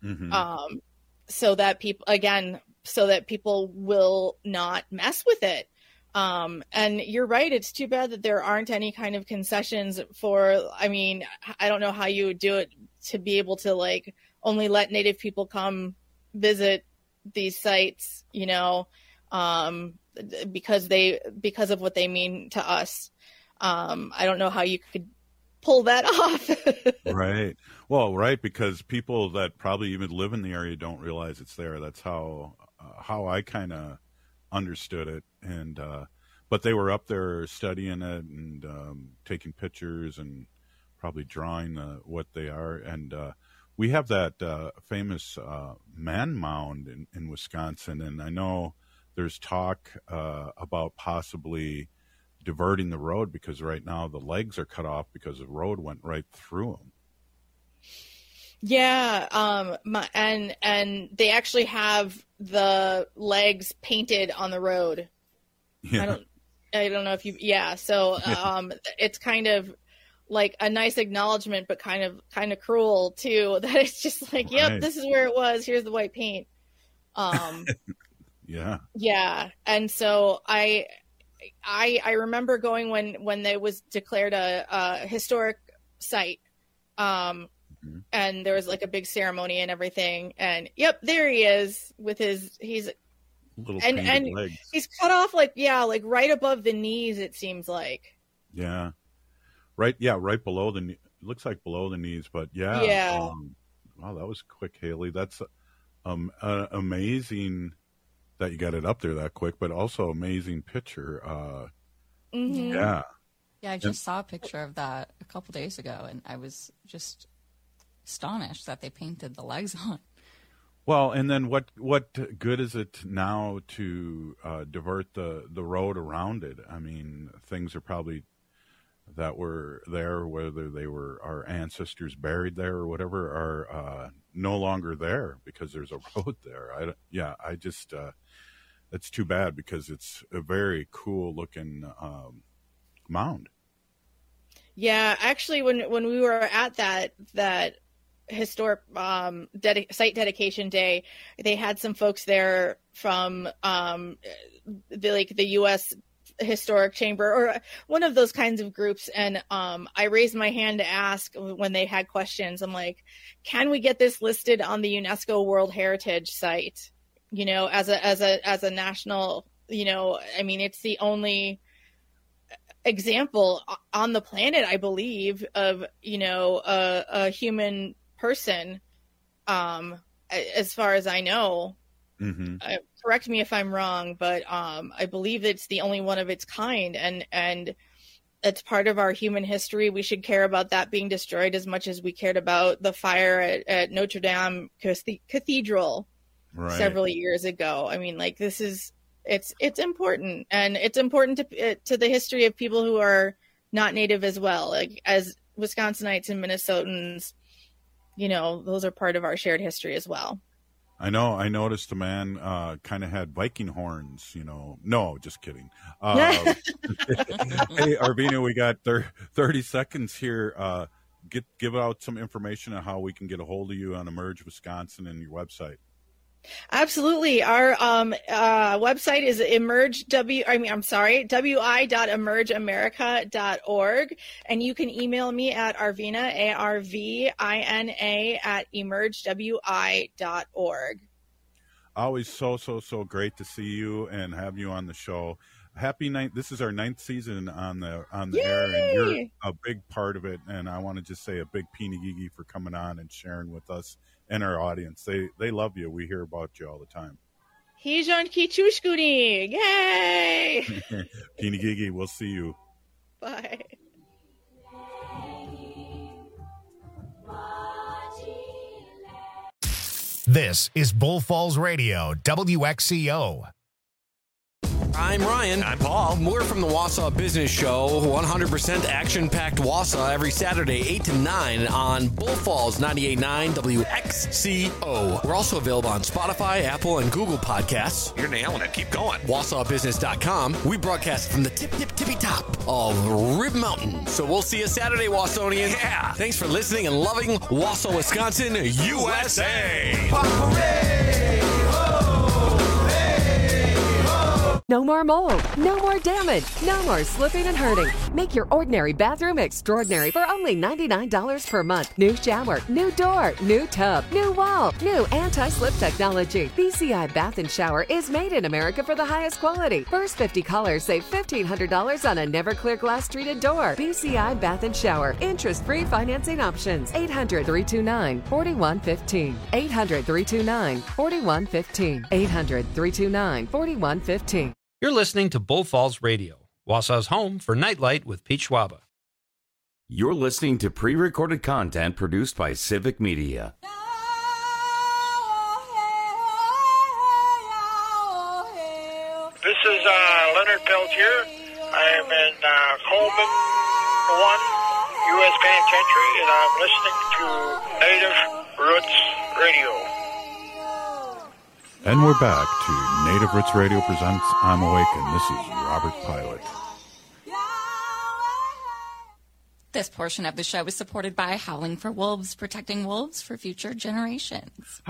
[SPEAKER 4] so that people will not mess with it. And you're right. It's too bad that there aren't any kind of concessions for, I mean, I don't know how you would do it to be able to like only let Native people come visit these sites, you know, because of what they mean to us. I don't know how you could pull that off.
[SPEAKER 23] Right. Well, right. Because people that probably even live in the area don't realize it's there. That's how I kind of understood it. And but they were up there studying it and taking pictures and probably drawing what they are. And we have that famous man mound in Wisconsin, and I know there's talk about possibly diverting the road because right now the legs are cut off because the road went right through them.
[SPEAKER 4] Yeah, and they actually have the legs painted on the road.
[SPEAKER 23] Yeah.
[SPEAKER 4] I don't know if you. Yeah, so it's kind of like a nice acknowledgement, but kind of cruel too. That it's just like, yep,
[SPEAKER 23] Right.
[SPEAKER 4] this is where it was. Here's the white paint.
[SPEAKER 23] Yeah.
[SPEAKER 4] Yeah, and so I remember going when they was declared a historic site, and there was like a big ceremony and everything, and yep, there he is with he's
[SPEAKER 23] Little
[SPEAKER 4] and
[SPEAKER 23] painted legs.
[SPEAKER 4] he's cut off like right above the knees. It seems like.
[SPEAKER 23] Yeah. Right. Yeah. Right below the knee. It looks like below the knees, but yeah.
[SPEAKER 4] Yeah.
[SPEAKER 23] Wow, that was quick, Haley. That's amazing that you got it up there that quick, but also amazing picture.
[SPEAKER 4] Mm-hmm.
[SPEAKER 23] Yeah.
[SPEAKER 24] Yeah, I just saw a picture of that a couple days ago, and I was just astonished that they painted the legs on.
[SPEAKER 23] Well, and then what good is it now to divert the road around it? I mean, things are probably that were there, whether they were our ancestors buried there or whatever, are no longer there because there's a road there. I just it's too bad because it's a very cool looking mound.
[SPEAKER 4] Yeah, actually, when we were at that historic site dedication day, they had some folks there from the U.S. Historic Chamber or one of those kinds of groups, and I raised my hand to ask when they had questions. I'm like, can we get this listed on the UNESCO World Heritage site? You know, as a national, you know, I mean, it's the only example on the planet, I believe, of, you know, a human person, as far as I know.
[SPEAKER 23] Mm-hmm.
[SPEAKER 4] Correct me if I'm wrong, but I believe it's the only one of its kind, and it's part of our human history. We should care about that being destroyed as much as we cared about the fire at Notre Dame Cathedral several years ago. I mean, like, this is it's important, and it's important to the history of people who are not Native as well, like as Wisconsinites and Minnesotans. You know, those are part of our shared history as well.
[SPEAKER 23] I know. I noticed the man kind of had Viking horns, you know. No, just kidding. Hey, Arvina, we got 30 seconds here. Give out some information on how we can get a hold of you on Emerge Wisconsin and your website.
[SPEAKER 4] Absolutely. Our website is wi.emergeamerica.org, and you can email me at Arvina, ARVINA, at emergewi.org.
[SPEAKER 23] Always so great to see you and have you on the show. Happy ninth. This is our 9th season on the air, and you're a big part of it. And I want to just say a big Pinigigi for coming on and sharing with us and our audience. They love you. We hear about you all the time.
[SPEAKER 4] Hijan Kichushkuni. Yay!
[SPEAKER 23] Pinigigi, we'll see you.
[SPEAKER 4] Bye.
[SPEAKER 1] This is Bull Falls Radio, WXCO.
[SPEAKER 11] I'm Ryan. I'm Paul. We're from the Wausau Business Show, 100% action-packed Wausau every Saturday, 8 to 9 on Bull Falls 98.9 WXCO. We're also available on Spotify, Apple, and Google Podcasts.
[SPEAKER 12] You're nailing it. Keep going.
[SPEAKER 11] WausauBusiness.com. We broadcast from the tippy top of Rib Mountain. So we'll see you Saturday, Wausonians.
[SPEAKER 12] Yeah.
[SPEAKER 11] Thanks for listening and loving Wausau, Wisconsin, USA.
[SPEAKER 13] No more mold, no more damage, no more slipping and hurting. Make your ordinary bathroom extraordinary for only $99 per month. New shower, new door, new tub, new wall, new anti-slip technology. BCI Bath and Shower is made in America for the highest quality. First 50 callers save $1,500 on a never clear glass treated door. BCI Bath and Shower. Interest-free financing options. 800-329-4115. 800-329-4115. 800-329-4115.
[SPEAKER 14] You're listening to Bull Falls Radio, Wausau's home for Nightlight with Pete Schwaba.
[SPEAKER 17] You're listening to pre-recorded content produced by Civic Media.
[SPEAKER 5] This is Leonard Peltier. I am in Coleman 1, U.S. Penitentiary, and I'm listening to Native Roots Radio.
[SPEAKER 23] And we're back to Native Roots Radio presents I'm Awake, and this is Robert Pilot.
[SPEAKER 24] This portion of the show is supported by Howling for Wolves, protecting wolves for future generations.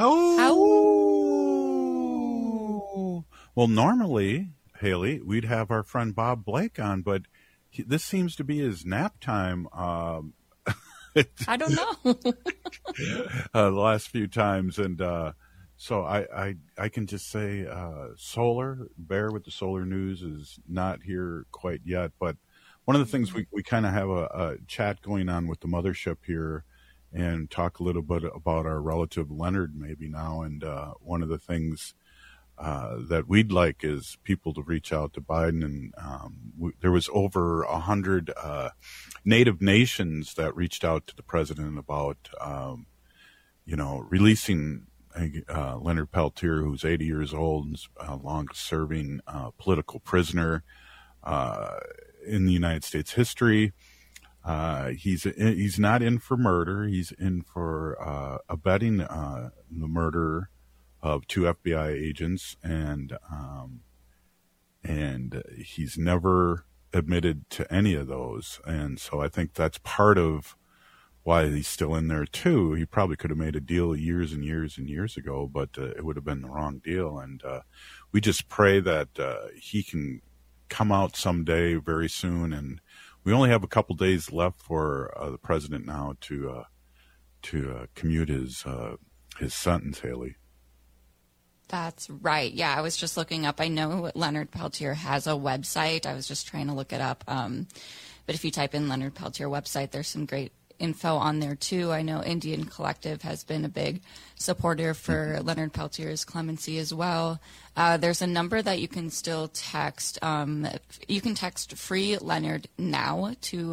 [SPEAKER 23] Well, normally, Haley, we'd have our friend Bob Blake on, but this seems to be his nap time.
[SPEAKER 24] I don't know.
[SPEAKER 23] The last few times, and so I can just say Solar, Bear with the Solar News is not here quite yet, but one of the things we kind of have a chat going on with the mothership here and talk a little bit about our relative Leonard maybe now, and one of the things that we'd like is people to reach out to Biden, and there was over 100 Native nations that reached out to the president about releasing Leonard Peltier, who's 80 years old and longest-serving political prisoner in the United States history. He's not in for murder. He's in for abetting the murder of 2 FBI agents, and he's never admitted to any of those. And so I think that's part of why he's still in there too. He probably could have made a deal years and years and years ago, but it would have been the wrong deal. And we just pray that he can come out someday very soon. And we only have a couple days left for the president now to commute his sentence, Haley.
[SPEAKER 24] That's right. Yeah, I was just looking up. I know Leonard Peltier has a website. I was just trying to look it up. But if you type in Leonard Peltier website, there's some great info on there too. I know Indian Collective has been a big supporter for Leonard Peltier's clemency as well. There's a number that you can still text. You can text Free Leonard now to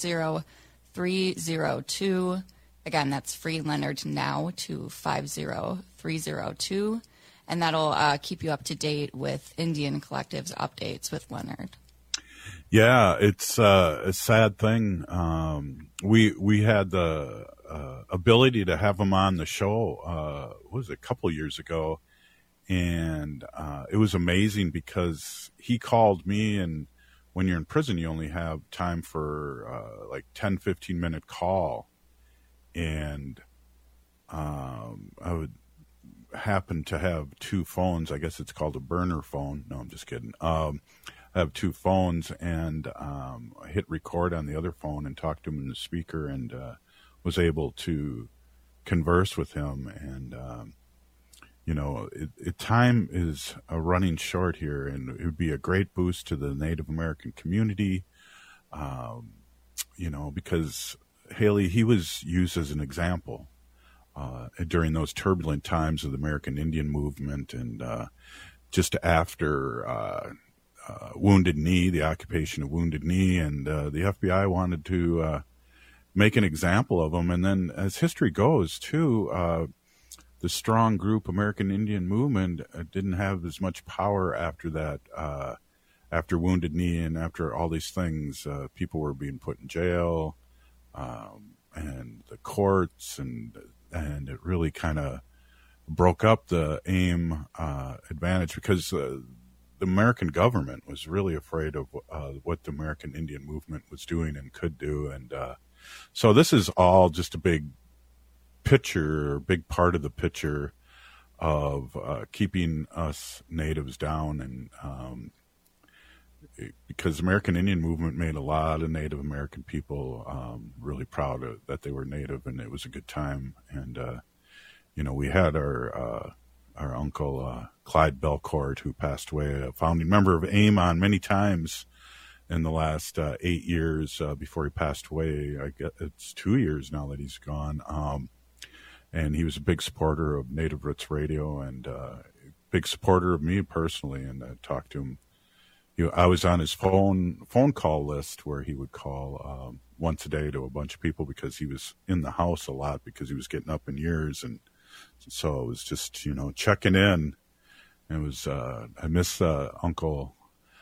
[SPEAKER 24] 50302. Again, that's Free Leonard now to 50302. And that'll keep you up to date with Indian Collective's updates with Leonard.
[SPEAKER 23] Yeah, it's a sad thing. We had the ability to have him on the show, a couple of years ago, and it was amazing because he called me, and when you're in prison, you only have time for like 10, 15-minute call, and I would happen to have 2 phones. I guess it's called a burner phone. No, I'm just kidding. I have 2 phones, and I hit record on the other phone and talked to him in the speaker, and was able to converse with him. And time is running short here, and it would be a great boost to the Native American community. Because Haley, he was used as an example during those turbulent times of the American Indian movement, and just after Wounded Knee, the occupation of Wounded Knee, and the FBI wanted to make an example of him. And then, as history goes, too, the strong group American Indian movement didn't have as much power after that. After Wounded Knee and after all these things, people were being put in jail, and the courts, and it really kind of broke up the AIM advantage, because the American government was really afraid of what the American Indian movement was doing and could do. And so this is all just a big part of the picture of keeping us natives down. And because the American Indian movement made a lot of Native American people really proud that they were Native, and it was a good time. And, we had our uncle Clyde Belcourt, who passed away, a founding member of AIM, on many times in the last 8 years before he passed away. I guess it's 2 years now that he's gone. And he was a big supporter of Native Roots Radio, and big supporter of me personally, and I talked to him. I was on his phone call list where he would call once a day to a bunch of people because he was in the house a lot because he was getting up in years. And so it was just, checking in. It was, I miss Uncle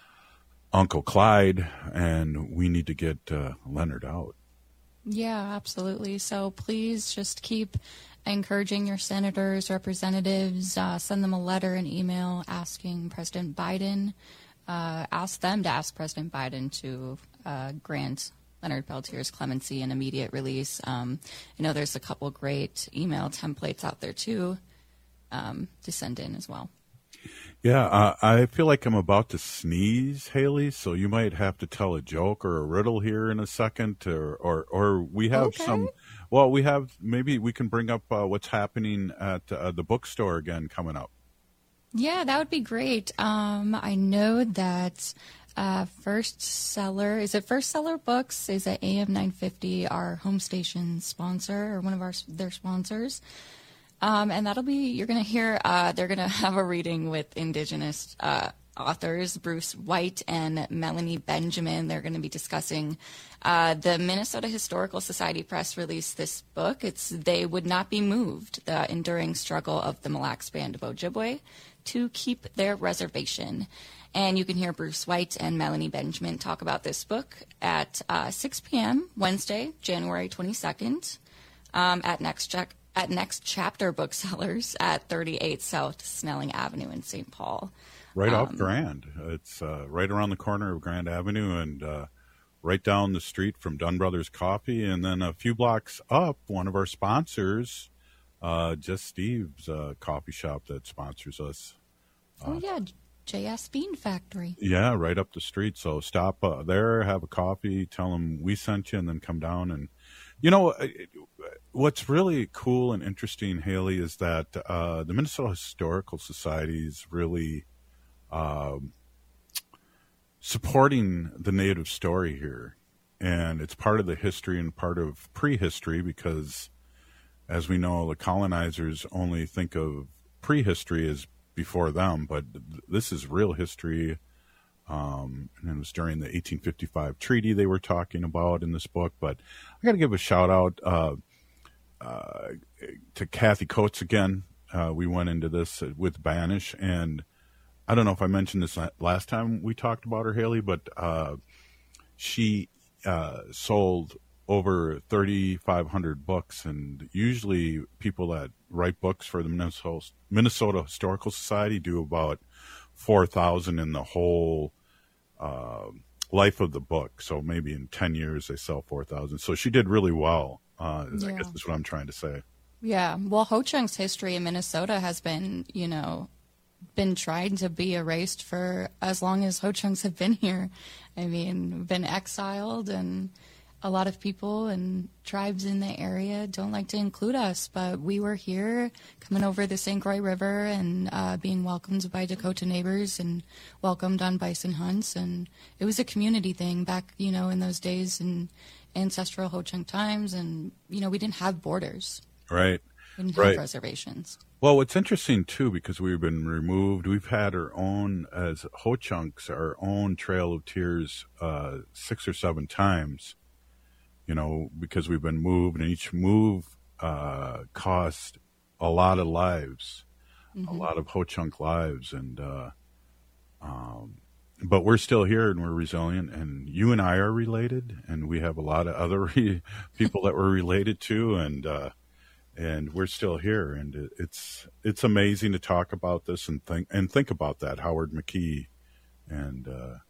[SPEAKER 23] Clyde, and we need to get Leonard out.
[SPEAKER 24] Yeah, absolutely. So please just keep encouraging your senators, representatives, send them a letter, an email asking President Biden, ask them to ask President Biden to grant Leonard Peltier's clemency and immediate release. I know there's a couple great email templates out there too to send in as well.
[SPEAKER 23] Yeah, I feel like I'm about to sneeze, Haley, so you might have to tell a joke or a riddle here in a second, or we have some. Well, maybe we can bring up what's happening at the bookstore again coming up.
[SPEAKER 24] Yeah, that would be great. I know that First Seller Books is at AM 950, our home station sponsor, or one of their sponsors. And you're going to hear, they're going to have a reading with Indigenous authors, Bruce White and Melanie Benjamin. They're going to be discussing the Minnesota Historical Society press released this book. It's They Would Not Be Moved, the enduring struggle of the Mille Lacs Band of Ojibwe to keep their reservation. And you can hear Bruce White and Melanie Benjamin talk about this book at 6 p.m. Wednesday, January 22nd at Next Chapter Booksellers at 38 South Snelling Avenue in St. Paul.
[SPEAKER 23] Right off Grand. It's right around the corner of Grand Avenue and right down the street from Dunn Brothers Coffee. And then a few blocks up, one of our sponsors, Just Steve's coffee shop that sponsors us.
[SPEAKER 24] J.S. Bean Factory.
[SPEAKER 23] Yeah, right up the street. So stop there, have a coffee, tell them we sent you, and then come down. And, what's really cool and interesting, Haley, is that the Minnesota Historical Society is really supporting the Native story here. And it's part of the history and part of prehistory because, as we know, the colonizers only think of prehistory as before them, but this is real history. And it was during the 1855 treaty they were talking about in this book. But I got to give a shout out to Kathy Coates again. We went into this with Banish, and I don't know if I mentioned this last time we talked about her, Haley, but she sold over 3,500 books, and usually people that write books for the Minnesota Historical Society do about 4,000 in the whole life of the book. So maybe in 10 years they sell 4,000. So she did really well. I guess that's what I'm trying to say.
[SPEAKER 24] Yeah. Well, Ho-Chunk's history in Minnesota has been, been trying to be erased for as long as Ho-Chunks have been here. I mean, been exiled, and a lot of people and tribes in the area don't like to include us, but we were here coming over the St. Croix River and being welcomed by Dakota neighbors and welcomed on bison hunts. And it was a community thing back, in those days in ancestral Ho-Chunk times. And, we didn't have borders.
[SPEAKER 23] Right.
[SPEAKER 24] We didn't have reservations.
[SPEAKER 23] Well, what's interesting, too, because we've been removed, we've had our own, as Ho-Chunks, our own Trail of Tears 6 or 7 times. Because we've been moved, and each move cost a lot of lives, a lot of Ho-Chunk lives, and but we're still here and we're resilient, and you and I are related, and we have a lot of other people that we're related to, and we're still here, and it's amazing to talk about this and think about that. Howard McKee and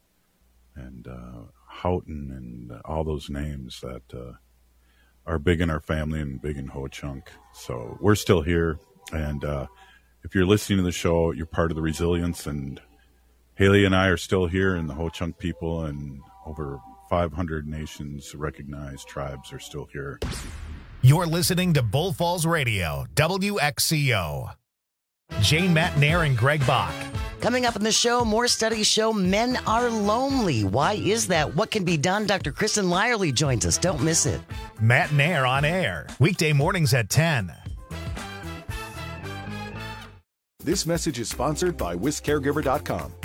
[SPEAKER 23] Houghton and all those names that are big in our family and big in Ho-Chunk. So we're still here. And if you're listening to the show, you're part of the resilience. And Haley and I are still here, and the Ho-Chunk people and over 500 nations recognized tribes are still here.
[SPEAKER 1] You're listening to Bull Falls Radio, WXCO. Jane Matnair and Greg Bach.
[SPEAKER 6] Coming up in the show, more studies show men are lonely. Why is that? What can be done? Dr. Kristen Lyerly joins us. Don't miss it.
[SPEAKER 1] Matnair on air, weekday mornings at 10.
[SPEAKER 7] This message is sponsored by WisCaregiver.com.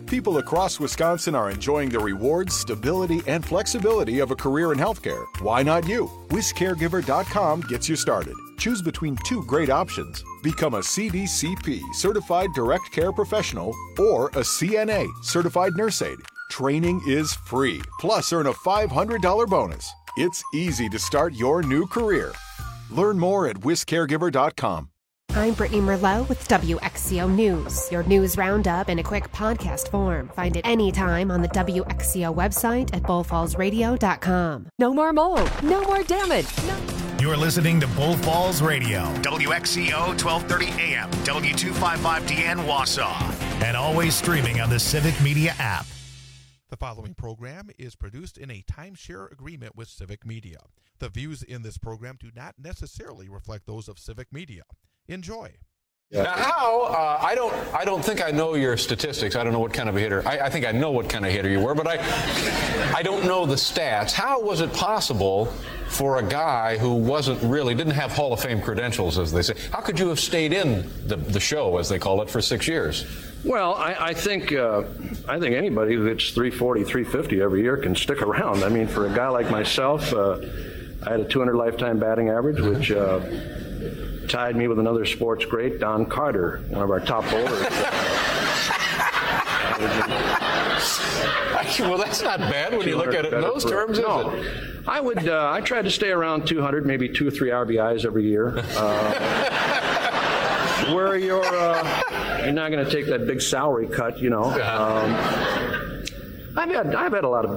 [SPEAKER 7] People across Wisconsin are enjoying the rewards, stability, and flexibility of a career in healthcare. Why not you? WisCaregiver.com gets you started. Choose between 2 great options. Become a CDCP, Certified Direct Care Professional, or a CNA, Certified Nurse Aide. Training is free, plus earn a $500 bonus. It's easy to start your new career. Learn more at WisCaregiver.com.
[SPEAKER 8] I'm Brittany Merlot with WXCO News, your news roundup in a quick podcast form. Find it anytime on the WXCO website at bullfallsradio.com.
[SPEAKER 13] No more mold, no more damage.
[SPEAKER 1] You're listening to Bull Falls Radio, WXCO 1230 AM, W255DN Wausau, and always streaming on the Civic Media app.
[SPEAKER 12] The following program is produced in a timeshare agreement with Civic Media. The views in this program do not necessarily reflect those of Civic Media. Enjoy.
[SPEAKER 14] Now, how, I don't think I know your statistics. I don't know what kind of a hitter. I think I know what kind of hitter you were, but I don't know the stats. How was it possible for a guy who didn't have Hall of Fame credentials, as they say? How could you have stayed in the show, as they call it, for 6 years?
[SPEAKER 16] Well, I think anybody who hits 340, 350 every year can stick around. I mean, for a guy like myself, I had a 200 lifetime batting average, which tied me with another sports great, Don Carter, one of our top bowlers.
[SPEAKER 14] Well, that's not bad when you look at it in those terms, is it?
[SPEAKER 16] I tried to stay around 200, maybe 2 or 3 RBIs every year. Where you're not going to take that big salary cut, you know. I've had a lot of